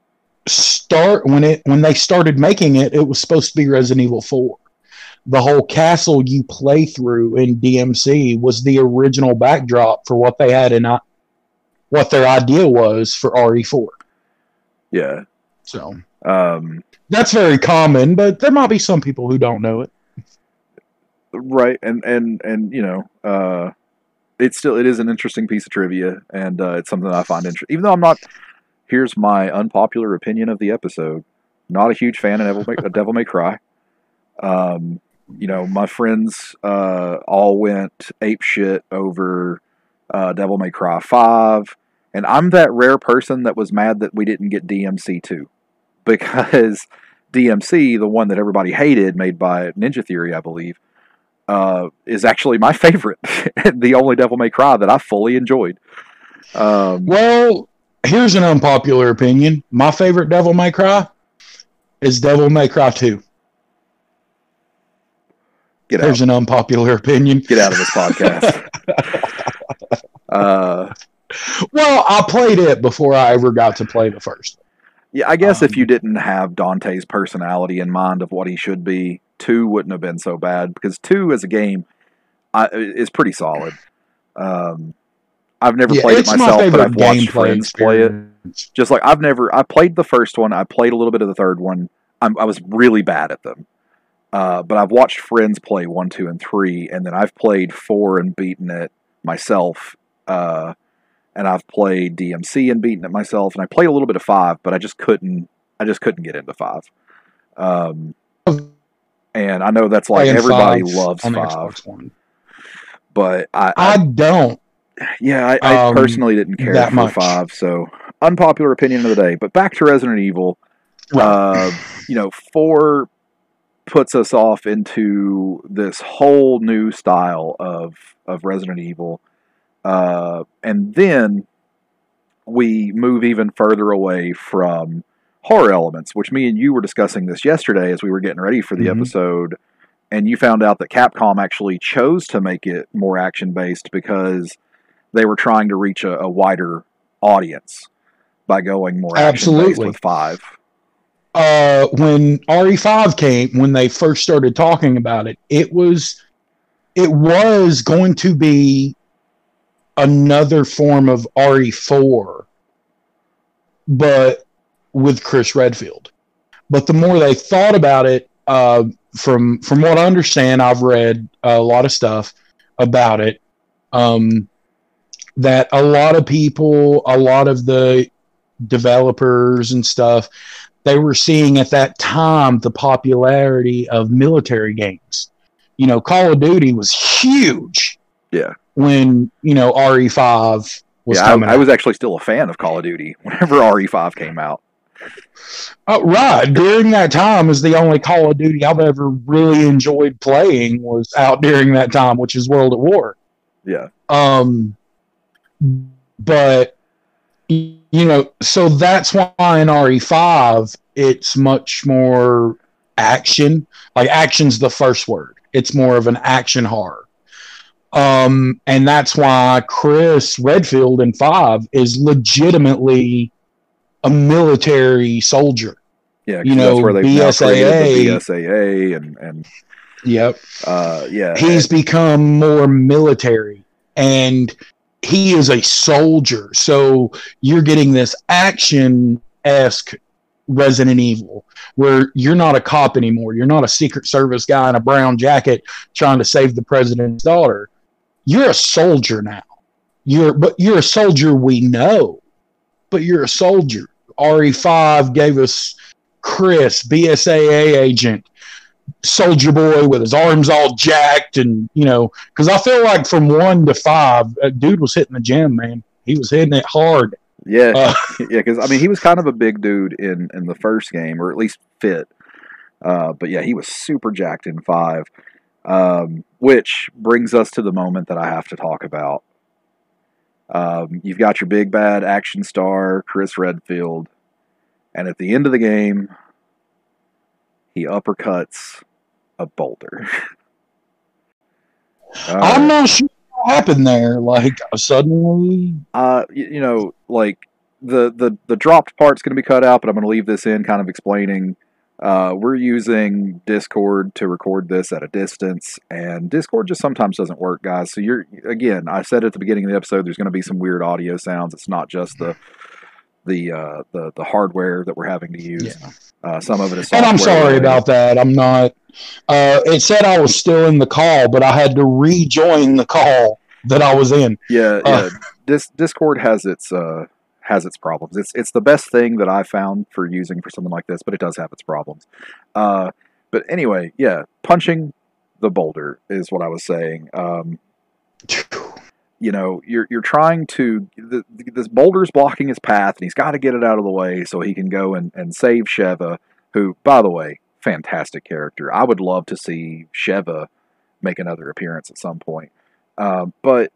when they started making it, it was supposed to be Resident Evil 4. The whole castle you play through in DMC was the original backdrop for what they had in what their idea was for RE4. Yeah. So that's very common, but there might be some people who don't know it. Right, and it is an interesting piece of trivia, and it's something that I find interesting. Even though I'm not, here's my unpopular opinion of the episode, not a huge fan of Devil May Cry. My friends all went apeshit over Devil May Cry 5, and I'm that rare person that was mad that we didn't get DMC 2, because DMC, the one that everybody hated, made by Ninja Theory, I believe, is actually my favorite. The only Devil May Cry that I fully enjoyed. Well, here's an unpopular opinion. My favorite Devil May Cry is Devil May Cry 2. There's an unpopular opinion. Get out of this podcast. Well, I played it before I ever got to play the first. Yeah, I guess if you didn't have Dante's personality in mind of what he should be, 2 wouldn't have been so bad, because 2 as a game is pretty solid. I've never played it myself, but I've watched friends play it. Just like I played the first one, I played a little bit of the third one. I was really bad at them. But I've watched friends play 1, 2, and 3, and then I've played 4 and beaten it myself. And I've played DMC and beaten it myself, and I played a little bit of 5, but I just couldn't get into 5. And I know that's like everybody loves 5, but I don't. Yeah, I personally didn't care for 5. So unpopular opinion of the day. But back to Resident Evil. Right. 4 puts us off into this whole new style of Resident Evil. And then we move even further away from horror elements, which me and you were discussing this yesterday as we were getting ready for the episode. And you found out that Capcom actually chose to make it more action-based because they were trying to reach a wider audience by going more action-based with 5. When RE5 came, when they first started talking about it, it was going to be another form of RE4, but with Chris Redfield. But the more they thought about it, from what I understand, I've read a lot of stuff about it, that a lot of people, a lot of the developers and stuff, they were seeing at that time the popularity of military games. Call of Duty was huge. Yeah. When, RE5 was coming out. I was actually still a fan of Call of Duty whenever RE5 came out. Right. During that time is the only Call of Duty I've ever really enjoyed playing was out during that time, which is World at War. Yeah. But So that's why in RE5 it's much more action. Like action's the first word. It's more of an action horror. And that's why Chris Redfield in 5 is legitimately a military soldier. Yeah, because that's where they've now created the BSAA and yep. Yeah. He's become more military, and he is a soldier. So you're getting this action-esque Resident Evil, where you're not a cop anymore. You're not a Secret Service guy in a brown jacket trying to save the president's daughter. You're a soldier now. You're a soldier we know, but you're a soldier. RE5 gave us Chris, BSAA agent, soldier boy with his arms all jacked, and because I feel like from 1 to 5, dude was hitting the gym, man. He was hitting it hard. Yeah, yeah. Because I mean, he was kind of a big dude in the first game, or at least fit. But yeah, he was super jacked in 5, which brings us to the moment that I have to talk about. You've got your big bad action star, Chris Redfield, and at the end of the game, he uppercuts a boulder. I'm not sure what happened there. Like suddenly, like the dropped part's going to be cut out, but I'm going to leave this in, kind of explaining. We're using Discord to record this at a distance, and Discord just sometimes doesn't work, guys. So again, I said at the beginning of the episode, there's going to be some weird audio sounds. It's not just the hardware that we're having to use. Yeah. Some of it is software. And I'm sorry about that. I'm not. It said I was still in the call, but I had to rejoin the call that I was in. Yeah. Discord has its problems. It's the best thing that I found for using for something like this, but it does have its problems. But anyway, yeah, punching the boulder is what I was saying. You're trying to, this boulder's blocking his path, and he's got to get it out of the way so he can go and save Sheva, who, by the way, fantastic character. I would love to see Sheva make another appearance at some point. But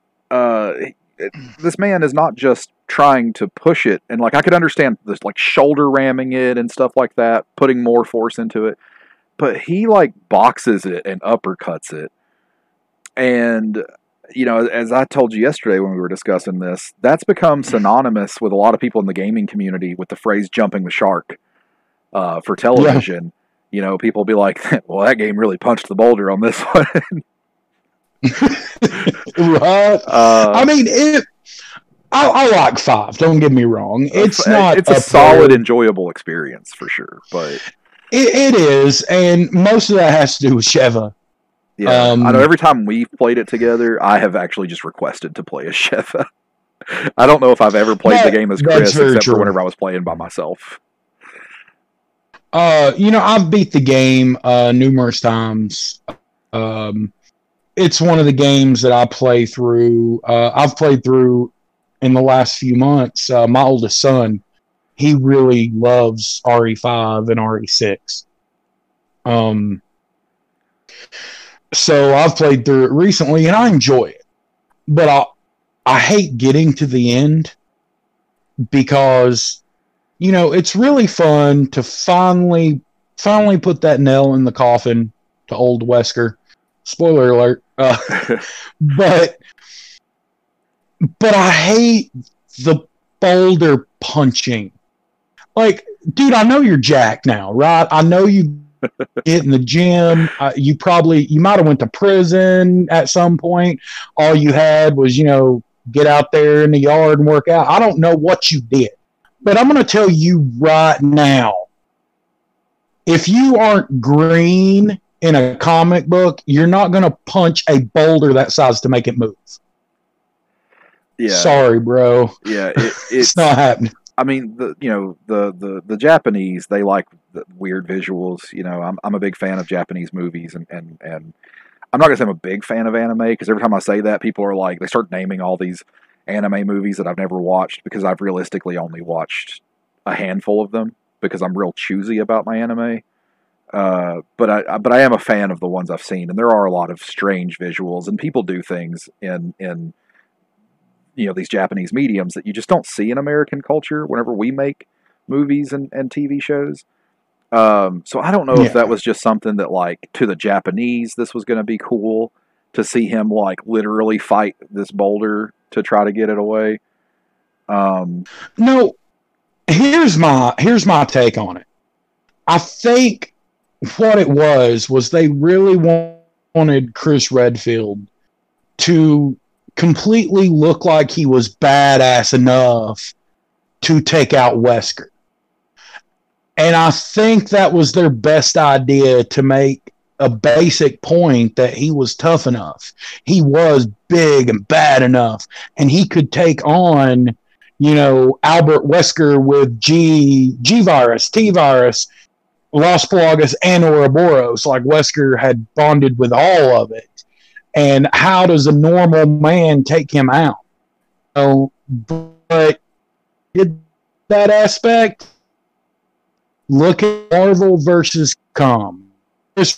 this man is not just trying to push it, and like I could understand this, like shoulder ramming it and stuff like that, putting more force into it, but he like boxes it and uppercuts it. And as I told you yesterday when we were discussing this, that's become synonymous with a lot of people in the gaming community with the phrase "jumping the shark" for television. Yeah. People will be like, "Well, that game really punched the boulder on this one." Right. I mean, I like 5. Don't get me wrong. It's not. It's a solid, enjoyable experience for sure. But it is, and most of that has to do with Sheva. Yeah, I know every time we've played it together, I have actually just requested to play as Sheva. I don't know if I've ever played the game as Chris, except for whenever I was playing by myself. I've beat the game numerous times. It's one of the games that I play through. I've played through in the last few months. My oldest son, he really loves RE5 and RE6. So I've played through it recently, and I enjoy it. But I hate getting to the end because, it's really fun to finally put that nail in the coffin to old Wesker. Spoiler alert. But I hate the boulder punching. Like, dude, I know you're jacked now, right? I know you get in the gym. You might have went to prison at some point. All you had was, get out there in the yard and work out. I don't know what you did, but I'm going to tell you right now, if you aren't green in a comic book, you're not going to punch a boulder that size to make it move. Yeah. Sorry, bro. Yeah, it's not happening. I mean, the Japanese, they like the weird visuals. I'm a big fan of Japanese movies, and I'm not gonna say I'm a big fan of anime, because every time I say that, people are like, they start naming all these anime movies that I've never watched, because I've realistically only watched a handful of them, because I'm real choosy about my anime. But I am a fan of the ones I've seen, and there are a lot of strange visuals, and people do things in these Japanese mediums that you just don't see in American culture whenever we make movies and TV shows. So I don't know if that was just something that, like, to the Japanese, this was going to be cool to see him, like, literally fight this boulder to try to get it away. No, here's my take on it. I think what it was they really wanted Chris Redfield to completely look like he was badass enough to take out Wesker. And I think that was their best idea, to make a basic point that he was tough enough. He was big and bad enough, and he could take on, Albert Wesker with G-Virus, T-Virus, Los Pelagas, and Ouroboros. Like, Wesker had bonded with all of it. And how does a normal man take him out? But in that aspect, look at Marvel versus Capcom. This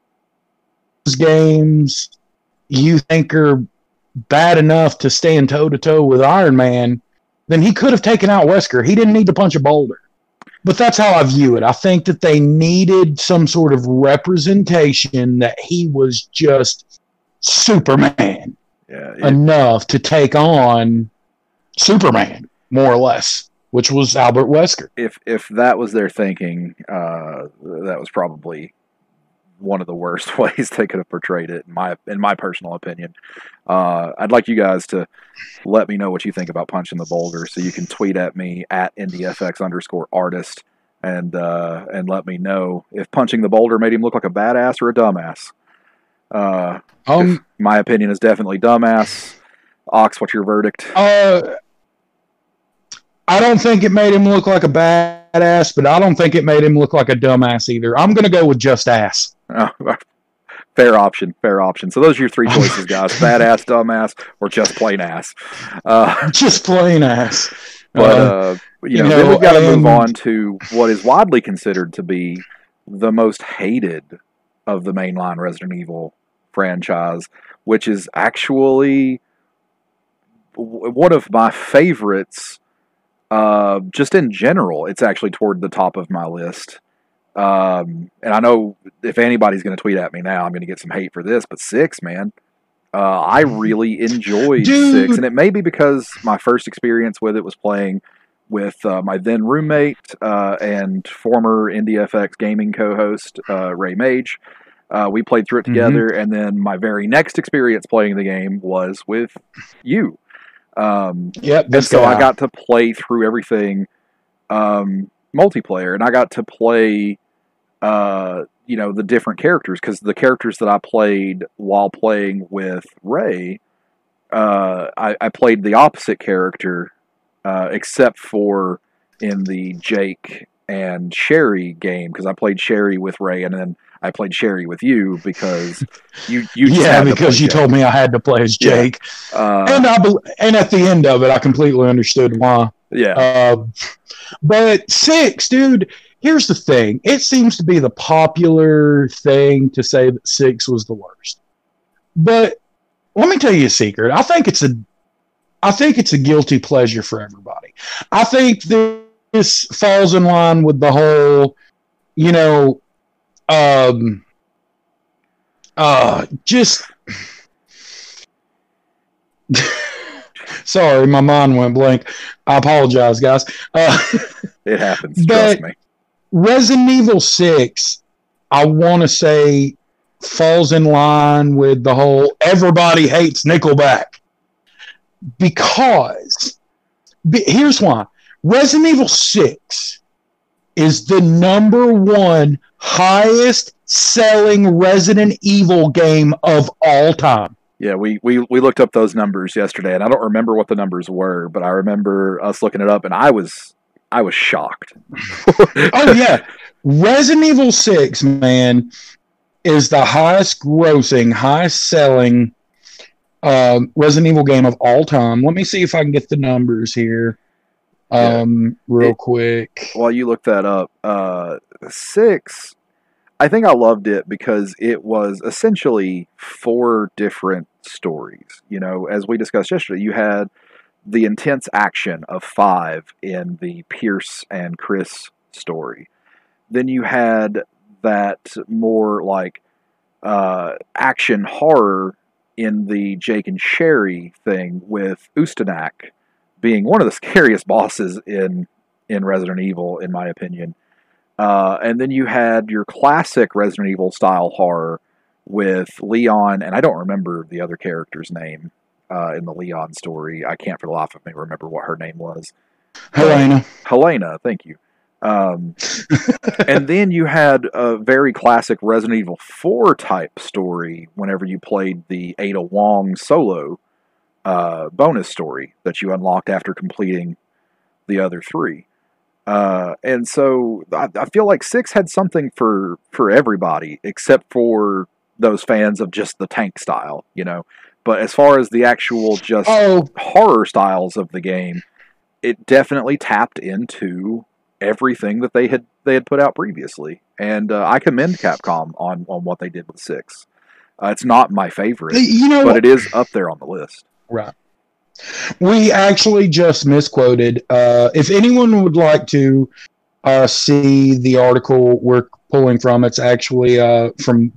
games you think are bad enough to stand toe-to-toe with Iron Man, then he could have taken out Wesker. He didn't need to punch a boulder. But that's how I view it. I think that they needed some sort of representation that he was just Superman enough to take on Superman, more or less, which was Albert Wesker. If that was their thinking, that was probably one of the worst ways they could have portrayed it, in my personal opinion. I'd like you guys to let me know what you think about Punching the Boulder, so you can tweet at me at IndieFX_artist and let me know if Punching the Boulder made him look like a badass or a dumbass. My opinion is definitely dumbass. Ox, what's your verdict? I don't think it made him look like a badass, but I don't think it made him look like a dumbass either. I'm going to go with just ass. Fair option. So those are your three choices, guys. Badass, dumbass, or just plain ass. Just plain ass. But, then we've got to move on to what is widely considered to be the most hated of the mainline Resident Evil franchise, which is actually one of my favorites. Just in general, it's actually toward the top of my list. And I know if anybody's going to tweet at me now, I'm going to get some hate for this, but 6, man. I really enjoyed 6, and it may be because my first experience with it was playing with my then roommate and former IndieFX gaming co-host, Ray Mage. We played through it together, and then my very next experience playing the game was with you. And so I got to play through everything multiplayer, and I got to play the different characters, because the characters that I played while playing with Ray, I played the opposite character, except for in the Jake and Sherry game, because I played Sherry with Ray, and then I played Sherry with you because you because you told me I had to play as Jake, and at the end of it, I completely understood why. But 6, dude. Here's the thing. It seems to be the popular thing to say that 6 was the worst. But let me tell you a secret. I think it's a guilty pleasure for everybody. I think this falls in line with the whole, sorry, my mind went blank. I apologize, guys. It happens, trust me. Resident Evil 6, I want to say, falls in line with the whole everybody hates Nickelback. Because, here's why. Resident Evil 6 is the #1 highest selling Resident Evil game of all time. Yeah, we looked up those numbers yesterday, and I don't remember what the numbers were, but I remember us looking it up, and I was shocked. Oh, yeah. Resident Evil 6, man, is the highest grossing, highest selling Resident Evil game of all time. Let me see if I can get the numbers here real quick. While you look that up, 6, I think I loved it because it was essentially 4 different stories. As we discussed yesterday, you had the intense action of 5 in the Pierce and Chris story. Then you had that more like action horror in the Jake and Sherry thing, with Ustanak being one of the scariest bosses in Resident Evil, in my opinion. And then you had your classic Resident Evil style horror with Leon, and I don't remember the other character's name in the Leon story. I can't for the life of me remember what her name was. Helena, thank you. And then you had a very classic Resident Evil 4 type story whenever you played the Ada Wong solo bonus story that you unlocked after completing the other 3. And so I feel like 6 had something for everybody except for those fans of just the tank style, you know. But as far as the actual just horror styles of the game, it definitely tapped into everything that they had put out previously. And I commend Capcom on what they did with 6. It's not my favorite, but it is up there on the list. Right. We actually just misquoted. If anyone would like to see the article we're pulling from, it's actually from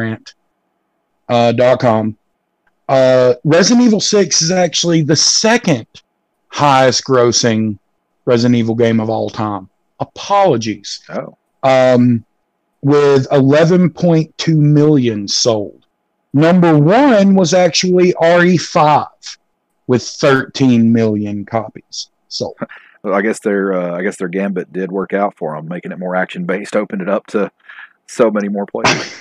GameRant.com. Resident Evil 6 is actually the second highest grossing Resident Evil game of all time. Apologies. Oh. With 11.2 million sold. Number 1 was actually RE5 with 13 million copies sold. Well, I guess their gambit did work out for them, making it more action based, opened it up to so many more players.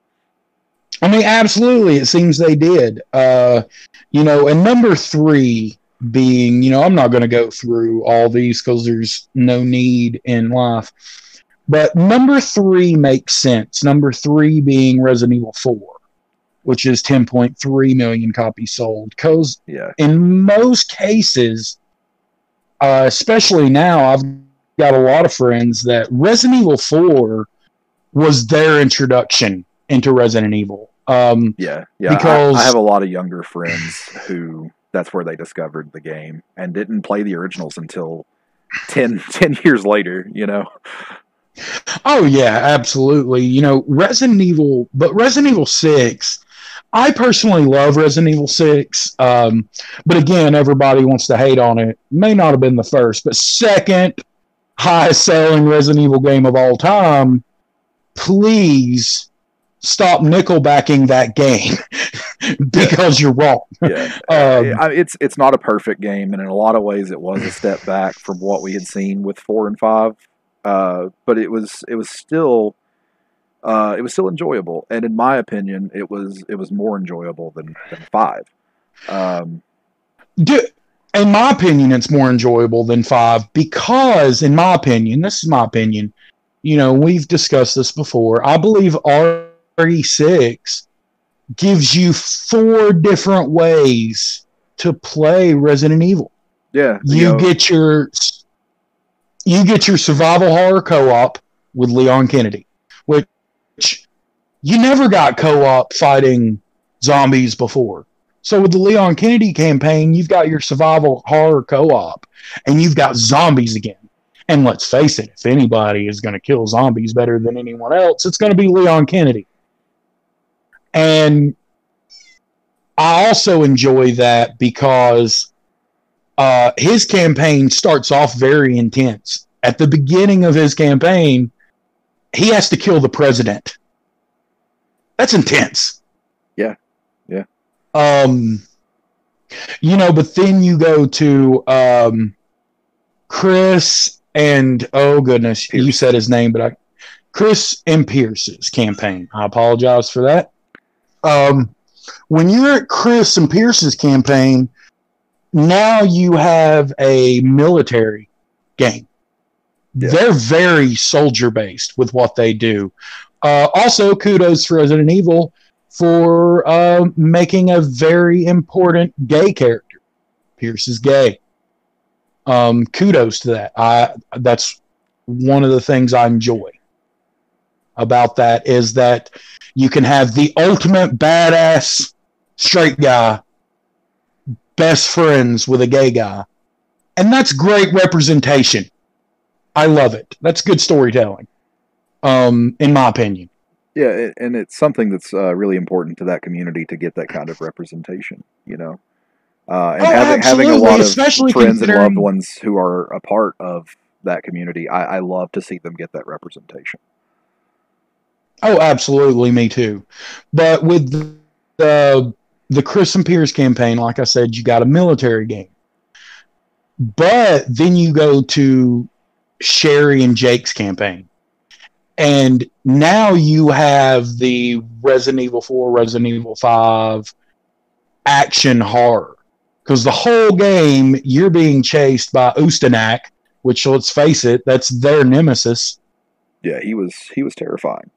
I mean, absolutely, it seems they did. And number 3 being, I'm not going to go through all these because there's no need in life. But number 3 makes sense. Number 3 being Resident Evil 4, which is 10.3 million copies sold. Because in most cases, especially now, I've got a lot of friends that Resident Evil 4 was their introduction into Resident Evil. Because I have a lot of younger friends who that's where they discovered the game and didn't play the originals until 10 years later, Oh, yeah, absolutely. Resident Evil 6, I personally love Resident Evil 6, but again, everybody wants to hate on it. May not have been the first, but second highest selling Resident Evil game of all time. Please stop nickelbacking that game because you're wrong. It's not a perfect game, and in a lot of ways, it was a step back from what we had seen with 4 and 5. But it was still enjoyable, and in my opinion, it was more enjoyable than 5. In my opinion, it's more enjoyable than 5 because, in my opinion, this is my opinion. We've discussed this before. I believe RE6 gives you 4 different ways to play Resident Evil. Yeah, you get your survival horror co-op with Leon Kennedy, which you never got co-op fighting zombies before. So with the Leon Kennedy campaign, you've got your survival horror co-op, and you've got zombies again. And let's face it, if anybody is going to kill zombies better than anyone else, it's going to be Leon Kennedy. And I also enjoy that because his campaign starts off very intense. At the beginning of his campaign, he has to kill the president. That's intense. Yeah. But then you go to Chris and, oh goodness, Pierce. You said his name, but Chris and Pierce's campaign. I apologize for that. When you're at Chris and Pierce's campaign, now you have a military game. Yeah. They're very soldier-based with what they do. Also, kudos to Resident Evil for making a very important gay character. Pierce is gay. Kudos to that. That's one of the things I enjoy about that is that you can have the ultimate badass straight guy best friends with a gay guy. And that's great representation. I love it. That's good storytelling, in my opinion. Yeah, and it's something that's really important to that community to get that kind of representation, and having a lot of especially friends and loved ones who are a part of that community, I love to see them get that representation. Oh, absolutely, me too. But with the Chris and Pierce campaign, like I said, you got a military game. But then you go to Sherry and Jake's campaign. And now you have the Resident Evil 4, Resident Evil 5 action horror. Because the whole game, you're being chased by Ustanak, which, let's face it, that's their nemesis. Yeah, he was terrifying.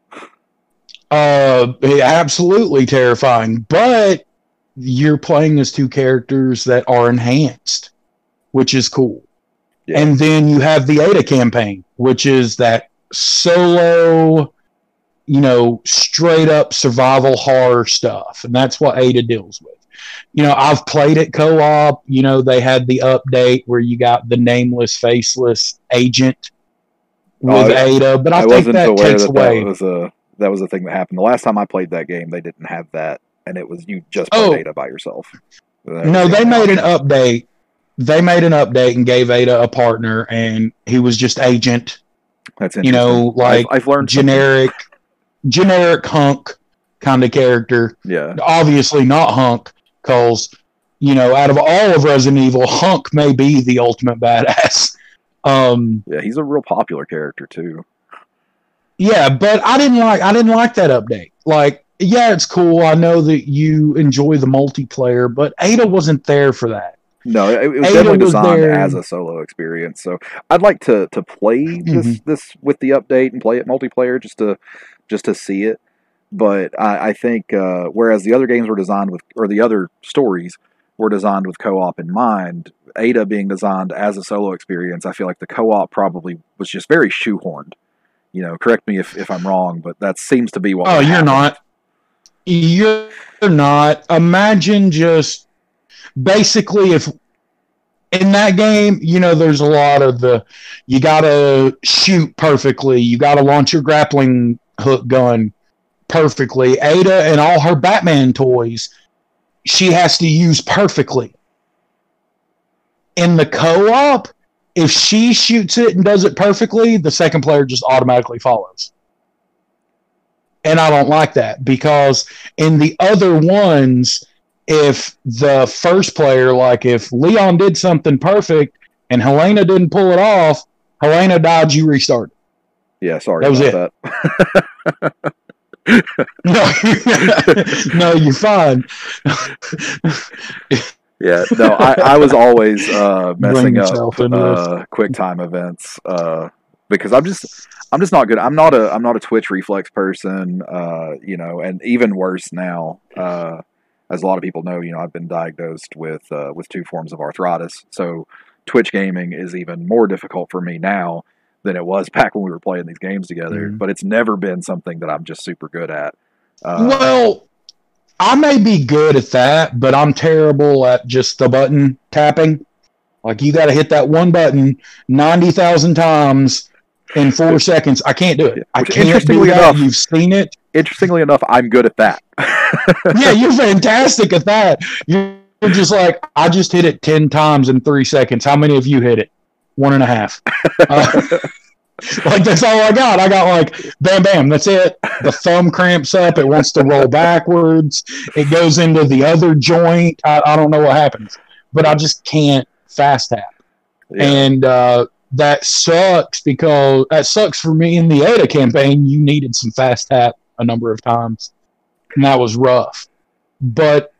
Absolutely terrifying. But you're playing as two characters that are enhanced, which is cool. Yeah. And then you have the Ada campaign, which is that solo, straight up survival horror stuff. And that's what Ada deals with. I've played it co-op. They had the update where you got the nameless, faceless agent with Ada, but I think that takes away. That was the thing that happened. The last time I played that game, they didn't have that, and it was you just played Ada by yourself. No, they made an update. They made an update and gave Ada a partner, and he was just agent. That's interesting. I've learned generic hunk kind of character. Yeah. Obviously not hunk, because out of all of Resident Evil, Hunk may be the ultimate badass. Yeah, he's a real popular character too. Yeah, but I didn't like that update. Yeah, it's cool. I know that you enjoy the multiplayer, but Ada wasn't there for that. No, it was definitely designed as a solo experience. So I'd like to play this with the update and play it multiplayer just to see it. But I think whereas the other games were designed with, or the other stories were designed with co-op in mind, Ada being designed as a solo experience, I feel like the co-op probably was just very shoehorned. Correct me if I'm wrong, but that seems to be what. Oh, you're not. You're not. Imagine just basically if in that game, there's a lot of you got to shoot perfectly. You got to launch your grappling hook gun perfectly. Ada and all her Batman toys, she has to use perfectly. In the co-op, if she shoots it and does it perfectly, the second player just automatically follows. And I don't like that, because in the other ones, if the first player, if Leon did something perfect and Helena didn't pull it off, Helena died, you restart. Yeah, sorry about that. No, you're fine. Yeah, no, I was always messing up QuickTime events because I'm just not good. I'm not a Twitch reflex person, and even worse now. As a lot of people know, I've been diagnosed with 2 forms of arthritis, so Twitch gaming is even more difficult for me now than it was back when we were playing these games together. But it's never been something that I'm just super good at. Well, I may be good at that, but I'm terrible at just the button tapping. You got to hit that one button 90,000 times in 4 seconds. I can't do it. I can't do that. You've seen it. Interestingly enough, I'm good at that. Yeah, you're fantastic at that. You're just I just hit it 10 times in 3 seconds. How many of you hit it? 1.5. That's all I got. I got bam, bam. That's it. The thumb cramps up. It wants to roll backwards. It goes into the other joint. I don't know what happens, but I just can't fast tap. Yeah. And that sucks, because that sucks for me. In the Ada campaign, you needed some fast tap a number of times, and that was rough. But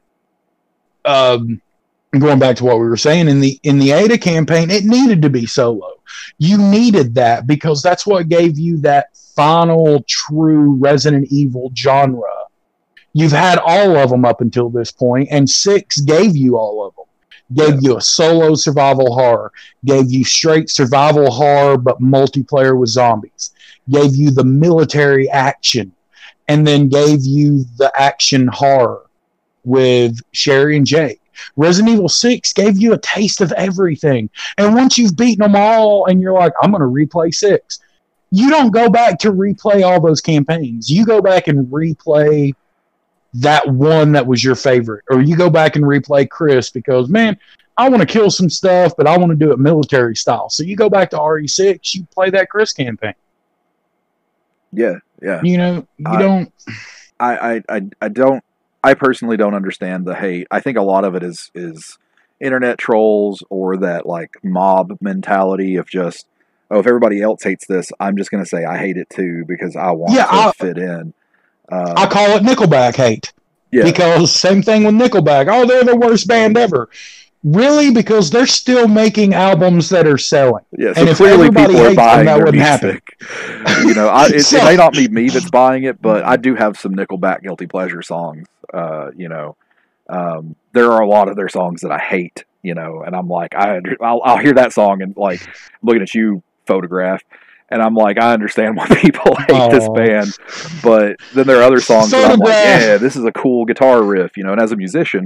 going back to what we were saying, in the Ada campaign, it needed to be solo. You needed that, because that's what gave you that final true Resident Evil genre. You've had all of them up until this point, and 6 gave you all of them. Gave you a solo survival horror. Gave you straight survival horror, but multiplayer with zombies. Gave you the military action. And then gave you the action horror with Sherry and Jake. Resident Evil 6 gave you a taste of everything. And once you've beaten them all and you're like, I'm going to replay 6, you don't go back to replay all those campaigns. You go back and replay that one that was your favorite. Or you go back and replay Chris because, man, I want to kill some stuff, but I want to do it military style. So you go back to RE6, you play that Chris campaign. Yeah, yeah. You know, you don't. I personally don't understand the hate. I think a lot of it is internet trolls or that like mob mentality of just, oh, if everybody else hates this, I'm just going to say I hate it too because I want to fit in. I call it Nickelback hate. Yeah. Because same thing with Nickelback. Oh, they're the worst band ever. Really? Because they're still making albums that are selling. Yeah, so and if clearly everybody people are hates buying them, that their wouldn't music. happen. You know, it may not be me that's buying it, but I do have some Nickelback guilty pleasure songs. You know, there are a lot of their songs that I hate. You know, and I'm like, I'll hear that song and like looking at you, Photograph, and I'm like, I understand why people hate this band, but then there are other songs that I'm like, yeah, this is a cool guitar riff. You know, and as a musician,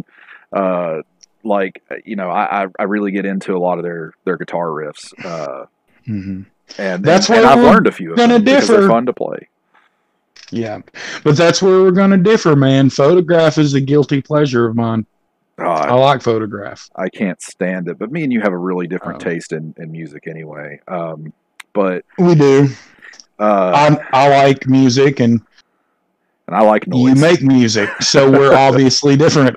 like, you know, I really get into a lot of their guitar riffs, and that's where I've learned a few of them because they're fun to play. Yeah, but that's where we're going to differ, man. Photograph is a guilty pleasure of mine. I like Photograph. I can't stand it, but me and you have a really different taste in music anyway. But we do. I like music and I like noise. You make music, so we're obviously different.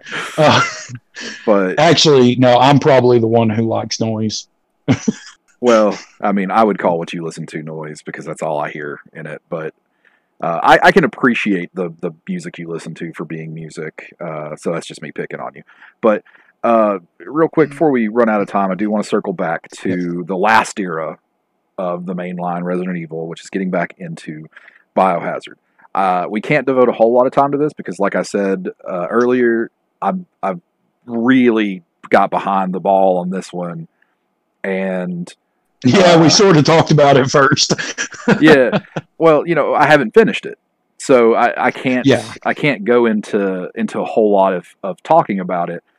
But actually, no, I'm probably the one who likes noise. Well, I mean, I would call what you listen to noise because that's all I hear in it. But I can appreciate the music you listen to for being music. So that's just me picking on you. But real quick, before we run out of time, I do want to circle back to the last era of the mainline Resident Evil, which is getting back into Biohazard. We can't devote a whole lot of time to this because, like I said earlier, I've really got behind the ball on this one. And yeah, we sort of talked about it first. Yeah, well, you know, I haven't finished it, so I can't. Yeah. I can't go into a whole lot of talking about it,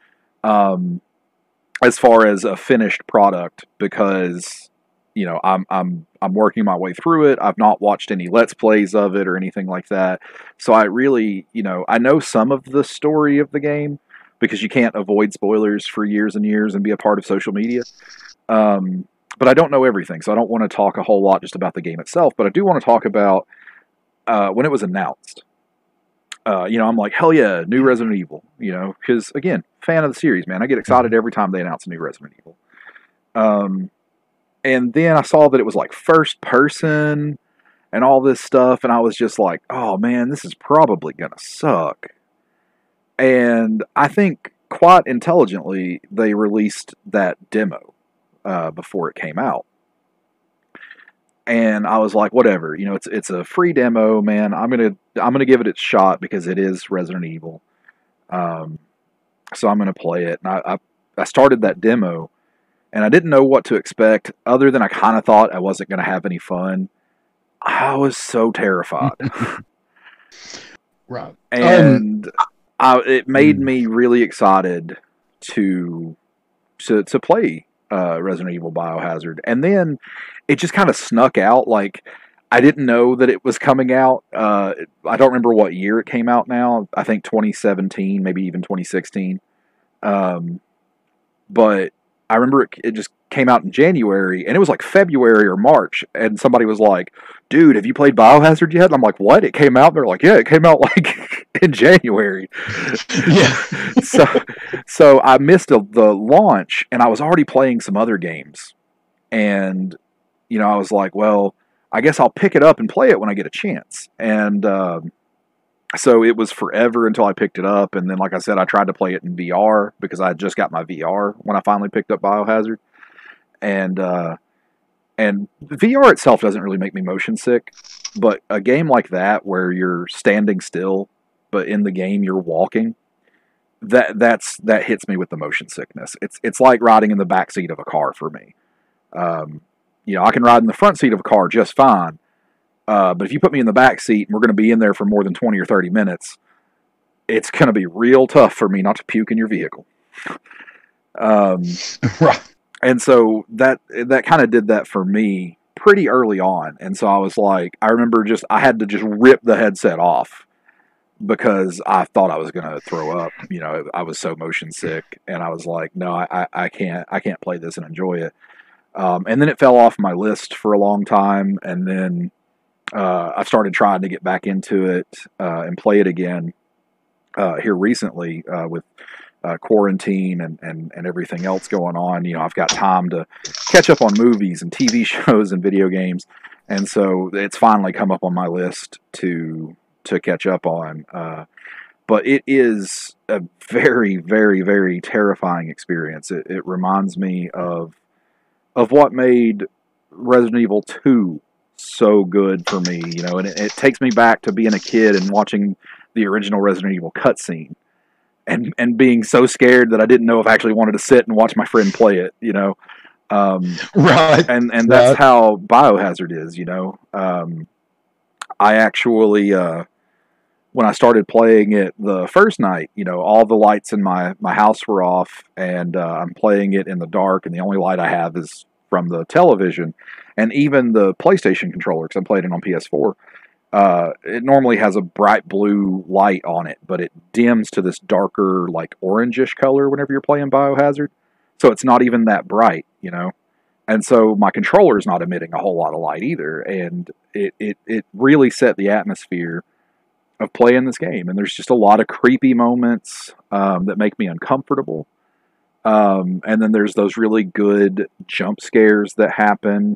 as far as a finished product because, you know, I'm working my way through it. I've not watched any Let's Plays of it or anything like that, so I really, you know, I know some of the story of the game because you can't avoid spoilers for years and years and be a part of social media. But I don't know everything, so I don't want to talk a whole lot just about the game itself, but I do want to talk about when it was announced. You know, I'm like, hell yeah, new Resident Evil, you know, because, again, fan of the series, man. I get excited every time they announce a new Resident Evil. And then I saw that it was, like, first person and all this stuff, and I was just like, oh, man, this is probably going to suck. And I think, quite intelligently, they released that demo before it came out. And I was like, whatever, you know, it's a free demo, man. I'm gonna give it its shot because it is Resident Evil. So I'm gonna play it. And I started that demo, and I didn't know what to expect, other than I kind of thought I wasn't gonna have any fun. I was so terrified. Right. And it made me really excited to play Resident Evil Biohazard. And then it just kind of snuck out. Like, I didn't know that it was coming out. I don't remember what year it came out now. I think 2017, maybe even 2016. But I remember it just came out in January, and it was like February or March, and somebody was like, dude, have you played Biohazard yet? And I'm like, what? It came out? They're like, yeah, it came out like in January. Yeah. So I missed the launch, and I was already playing some other games. And, you know, I was like, well, I guess I'll pick it up and play it when I get a chance. And so it was forever until I picked it up. And then, like I said, I tried to play it in VR because I had just got my VR when I finally picked up Biohazard. And VR itself doesn't really make me motion sick, but a game like that where you're standing still, but in the game you're walking, that hits me with the motion sickness. It's like riding in the back seat of a car for me. You know, I can ride in the front seat of a car just fine, but if you put me in the back seat and we're going to be in there for more than 20 or 30 minutes, it's going to be real tough for me not to puke in your vehicle. Um, Right. and so that kind of did that for me pretty early on. And so I was like, I remember I had to just rip the headset off because I thought I was going to throw up. You know, I was so motion sick, and I was like, no, I can't play this and enjoy it. And then it fell off my list for a long time, and then I started trying to get back into it and play it again here recently with quarantine and everything else going on. You know, I've got time to catch up on movies and TV shows and video games, and so it's finally come up on my list to catch up on. But it is a very, very, very terrifying experience. It reminds me of what made Resident Evil 2 so good for me, you know, and it takes me back to being a kid and watching the original Resident Evil cutscene and being so scared that I didn't know if I actually wanted to sit and watch my friend play it, you know. Right. And that's how Biohazard is, you know. I actually, when I started playing it the first night, you know, all the lights in my house were off, and I'm playing it in the dark, and the only light I have is from the television, and even the PlayStation controller, because I'm playing it on PS4. It normally has a bright blue light on it, but it dims to this darker, like orangish color whenever you're playing Biohazard. So it's not even that bright, you know. And so my controller is not emitting a whole lot of light either, and it really set the atmosphere of playing this game. And there's just a lot of creepy moments that make me uncomfortable. And then there's those really good jump scares that happen,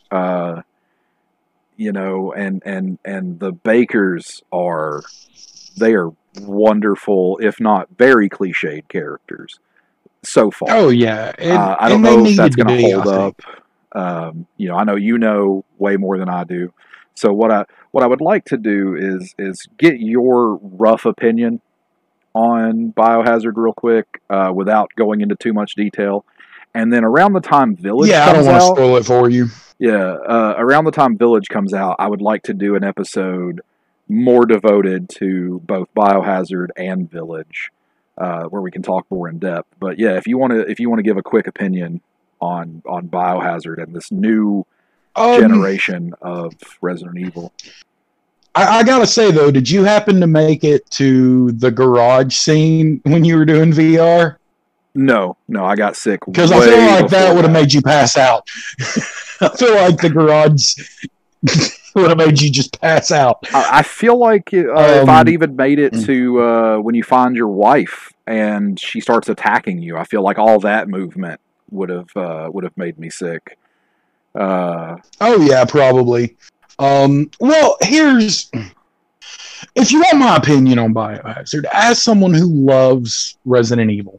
you know, and the Bakers are wonderful, if not very cliched characters so far. Oh yeah. I don't know if that's going to hold up. You know, I know you know way more than I do. So what I would like to do is get your rough opinion on Biohazard real quick, without going into too much detail. And then around the time Village comes out... I don't want to spoil it for you. Yeah, around the time Village comes out, I would like to do an episode more devoted to both Biohazard and Village, where we can talk more in depth. But yeah, if you want to give a quick opinion on Biohazard and this new generation of Resident Evil. I gotta say though, did you happen to make it to the garage scene when you were doing VR? No, I got sick. Because I feel like that would have made you pass out. I feel like the garage would have made you just pass out. I feel like if I'd even made it to when you find your wife and she starts attacking you, I feel like all that movement would have made me sick. Oh yeah, probably. Well, if you want my opinion on Biohazard, as someone who loves Resident Evil,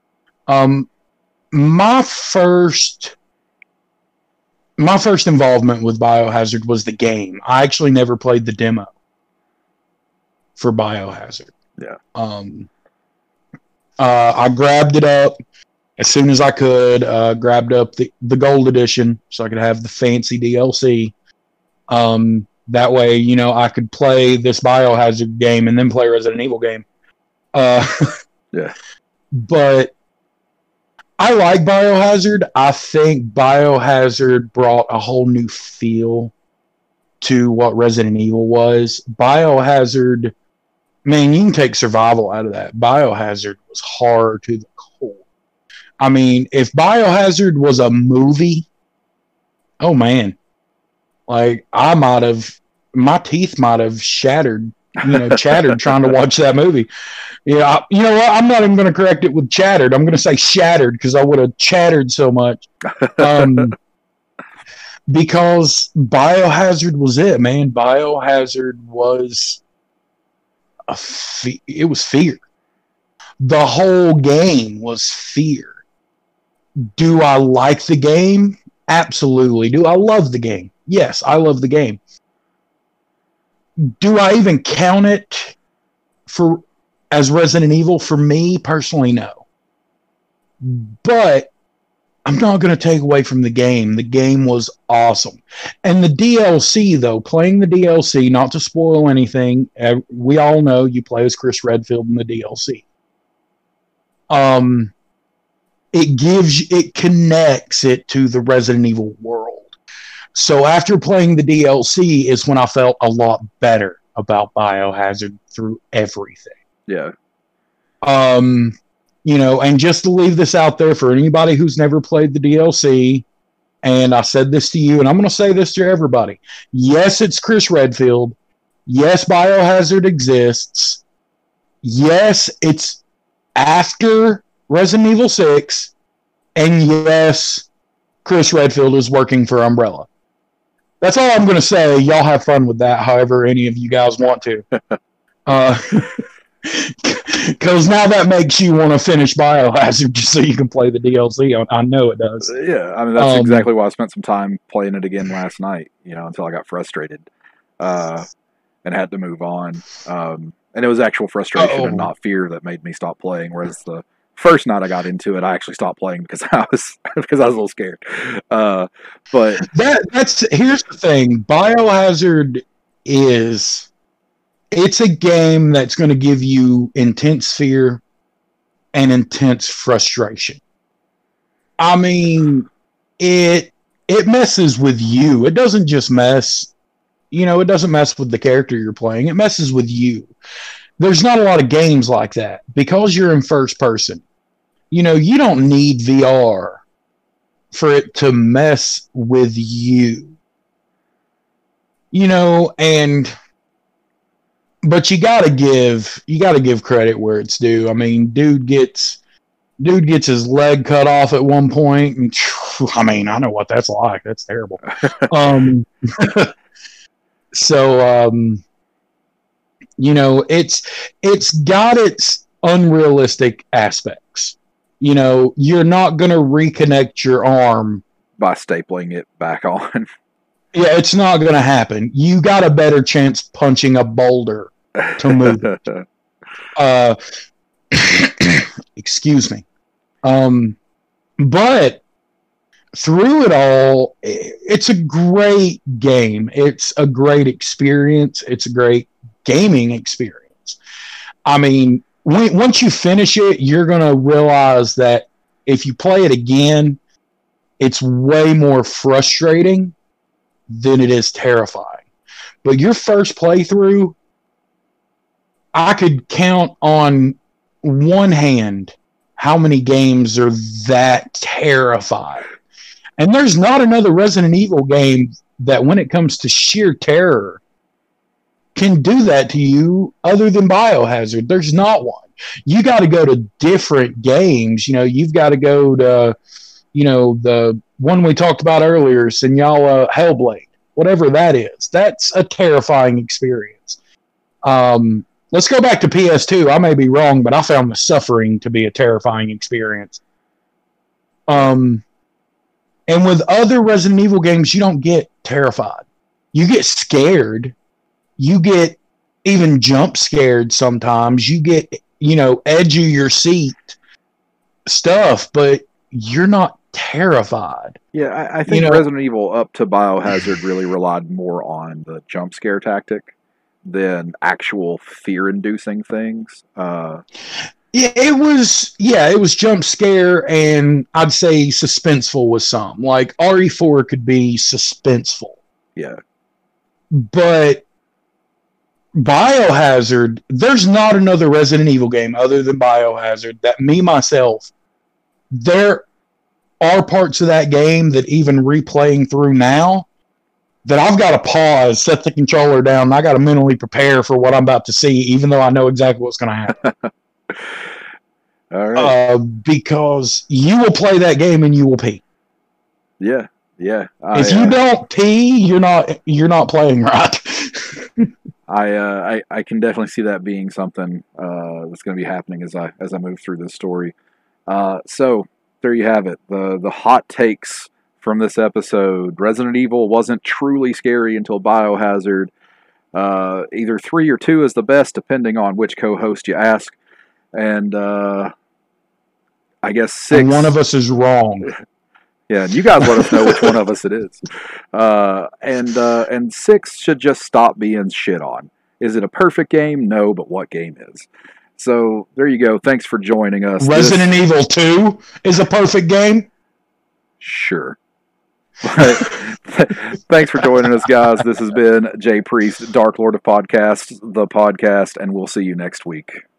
my first involvement with Biohazard was the game. I actually never played the demo for Biohazard. Yeah. I grabbed it up as soon as I could, grabbed up the gold edition so I could have the fancy DLC. That way, you know, I could play this Biohazard game and then play a Resident Evil game. Yeah. But I like Biohazard. I think Biohazard brought a whole new feel to what Resident Evil was. Biohazard, man, you can take survival out of that. Biohazard was horror to the core. I mean, if Biohazard was a movie, oh man. Like, my teeth might have shattered, chattered trying to watch that movie. Yeah, you know what? I'm not even going to correct it with chattered. I'm going to say shattered because I would have chattered so much. Because Biohazard was it, man. Biohazard was it was fear. The whole game was fear. Do I like the game? Absolutely. Do I love the game? Yes, I love the game. Do I even count it as Resident Evil? For me, personally, no. But I'm not going to take away from the game. The game was awesome. And the DLC, though, playing the DLC, not to spoil anything, we all know you play as Chris Redfield in the DLC. it connects it to the Resident Evil world. So after playing the DLC is when I felt a lot better about Biohazard through everything. Yeah. And just to leave this out there for anybody who's never played the DLC, and I said this to you, and I'm going to say this to everybody. Yes, it's Chris Redfield. Yes, Biohazard exists. Yes, it's after Resident Evil 6. And yes, Chris Redfield is working for Umbrella. That's all I'm going to say. Y'all have fun with that, however any of you guys want to. Because now that makes you want to finish Biohazard just so you can play the DLC. I know it does. Yeah, I mean, that's exactly why I spent some time playing it again last night, until I got frustrated and had to move on. And it was actual frustration and not fear that made me stop playing, whereas the first night I got into it, I actually stopped playing because I was a little scared. But here's the thing: Biohazard it's a game that's going to give you intense fear and intense frustration. I mean, it messes with you. It doesn't just mess, it doesn't mess with the character you're playing. It messes with you. There's not a lot of games like that because you're in first person. You don't need VR for it to mess with you. But you gotta give credit where it's due. I mean, dude gets his leg cut off at one point, and I mean, I know what that's like. That's terrible. It's got its unrealistic aspects. You're not gonna reconnect your arm by stapling it back on. Yeah, it's not going to happen. You got a better chance punching a boulder to move it. Excuse me. But through it all, it's a great game. It's a great experience. It's a great gaming experience. I mean, once you finish it, you're going to realize that if you play it again, it's way more frustrating than it is terrifying. But your first playthrough, I could count on one hand how many games are that terrifying. And there's not another Resident Evil game that, when it comes to sheer terror, can do that to you other than Biohazard. There's not one. You got to go to different games. You've got to go to, the one we talked about earlier, Senua Hellblade. Whatever that is, that's a terrifying experience. Let's go back to PS2. I may be wrong, but I found The Suffering to be a terrifying experience. And with other Resident Evil games, you don't get terrified. You get scared. You get even jump scared sometimes. You get, edge of your seat stuff, but you're not terrified. Yeah, I think Resident Evil up to Biohazard really relied more on the jump scare tactic than actual fear-inducing things. It was jump scare, and I'd say suspenseful with some. Like RE4 could be suspenseful. Yeah. But Biohazard, there's not another Resident Evil game other than Biohazard that myself, there are parts of that game that even replaying through now, that I've got to pause, set the controller down, and I got to mentally prepare for what I'm about to see, even though I know exactly what's going to happen. All right. Because you will play that game and you will pee. Yeah. If you don't pee, you're not playing right. I can definitely see that being something that's going to be happening as I move through this story. So there you have it. The hot takes from this episode. Resident Evil wasn't truly scary until Biohazard. Either 3 or 2 is the best, depending on which co-host you ask. And I guess 6. And one of us is wrong. Yeah, you guys let us know which one of us it is. And 6 should just stop being shit on. Is it a perfect game? No, but what game is? So there you go. Thanks for joining us. Resident Evil 2 is a perfect game. Sure. Thanks for joining us, guys. This has been Jay Priest, Dark Lord of Podcasts, the podcast, and we'll see you next week.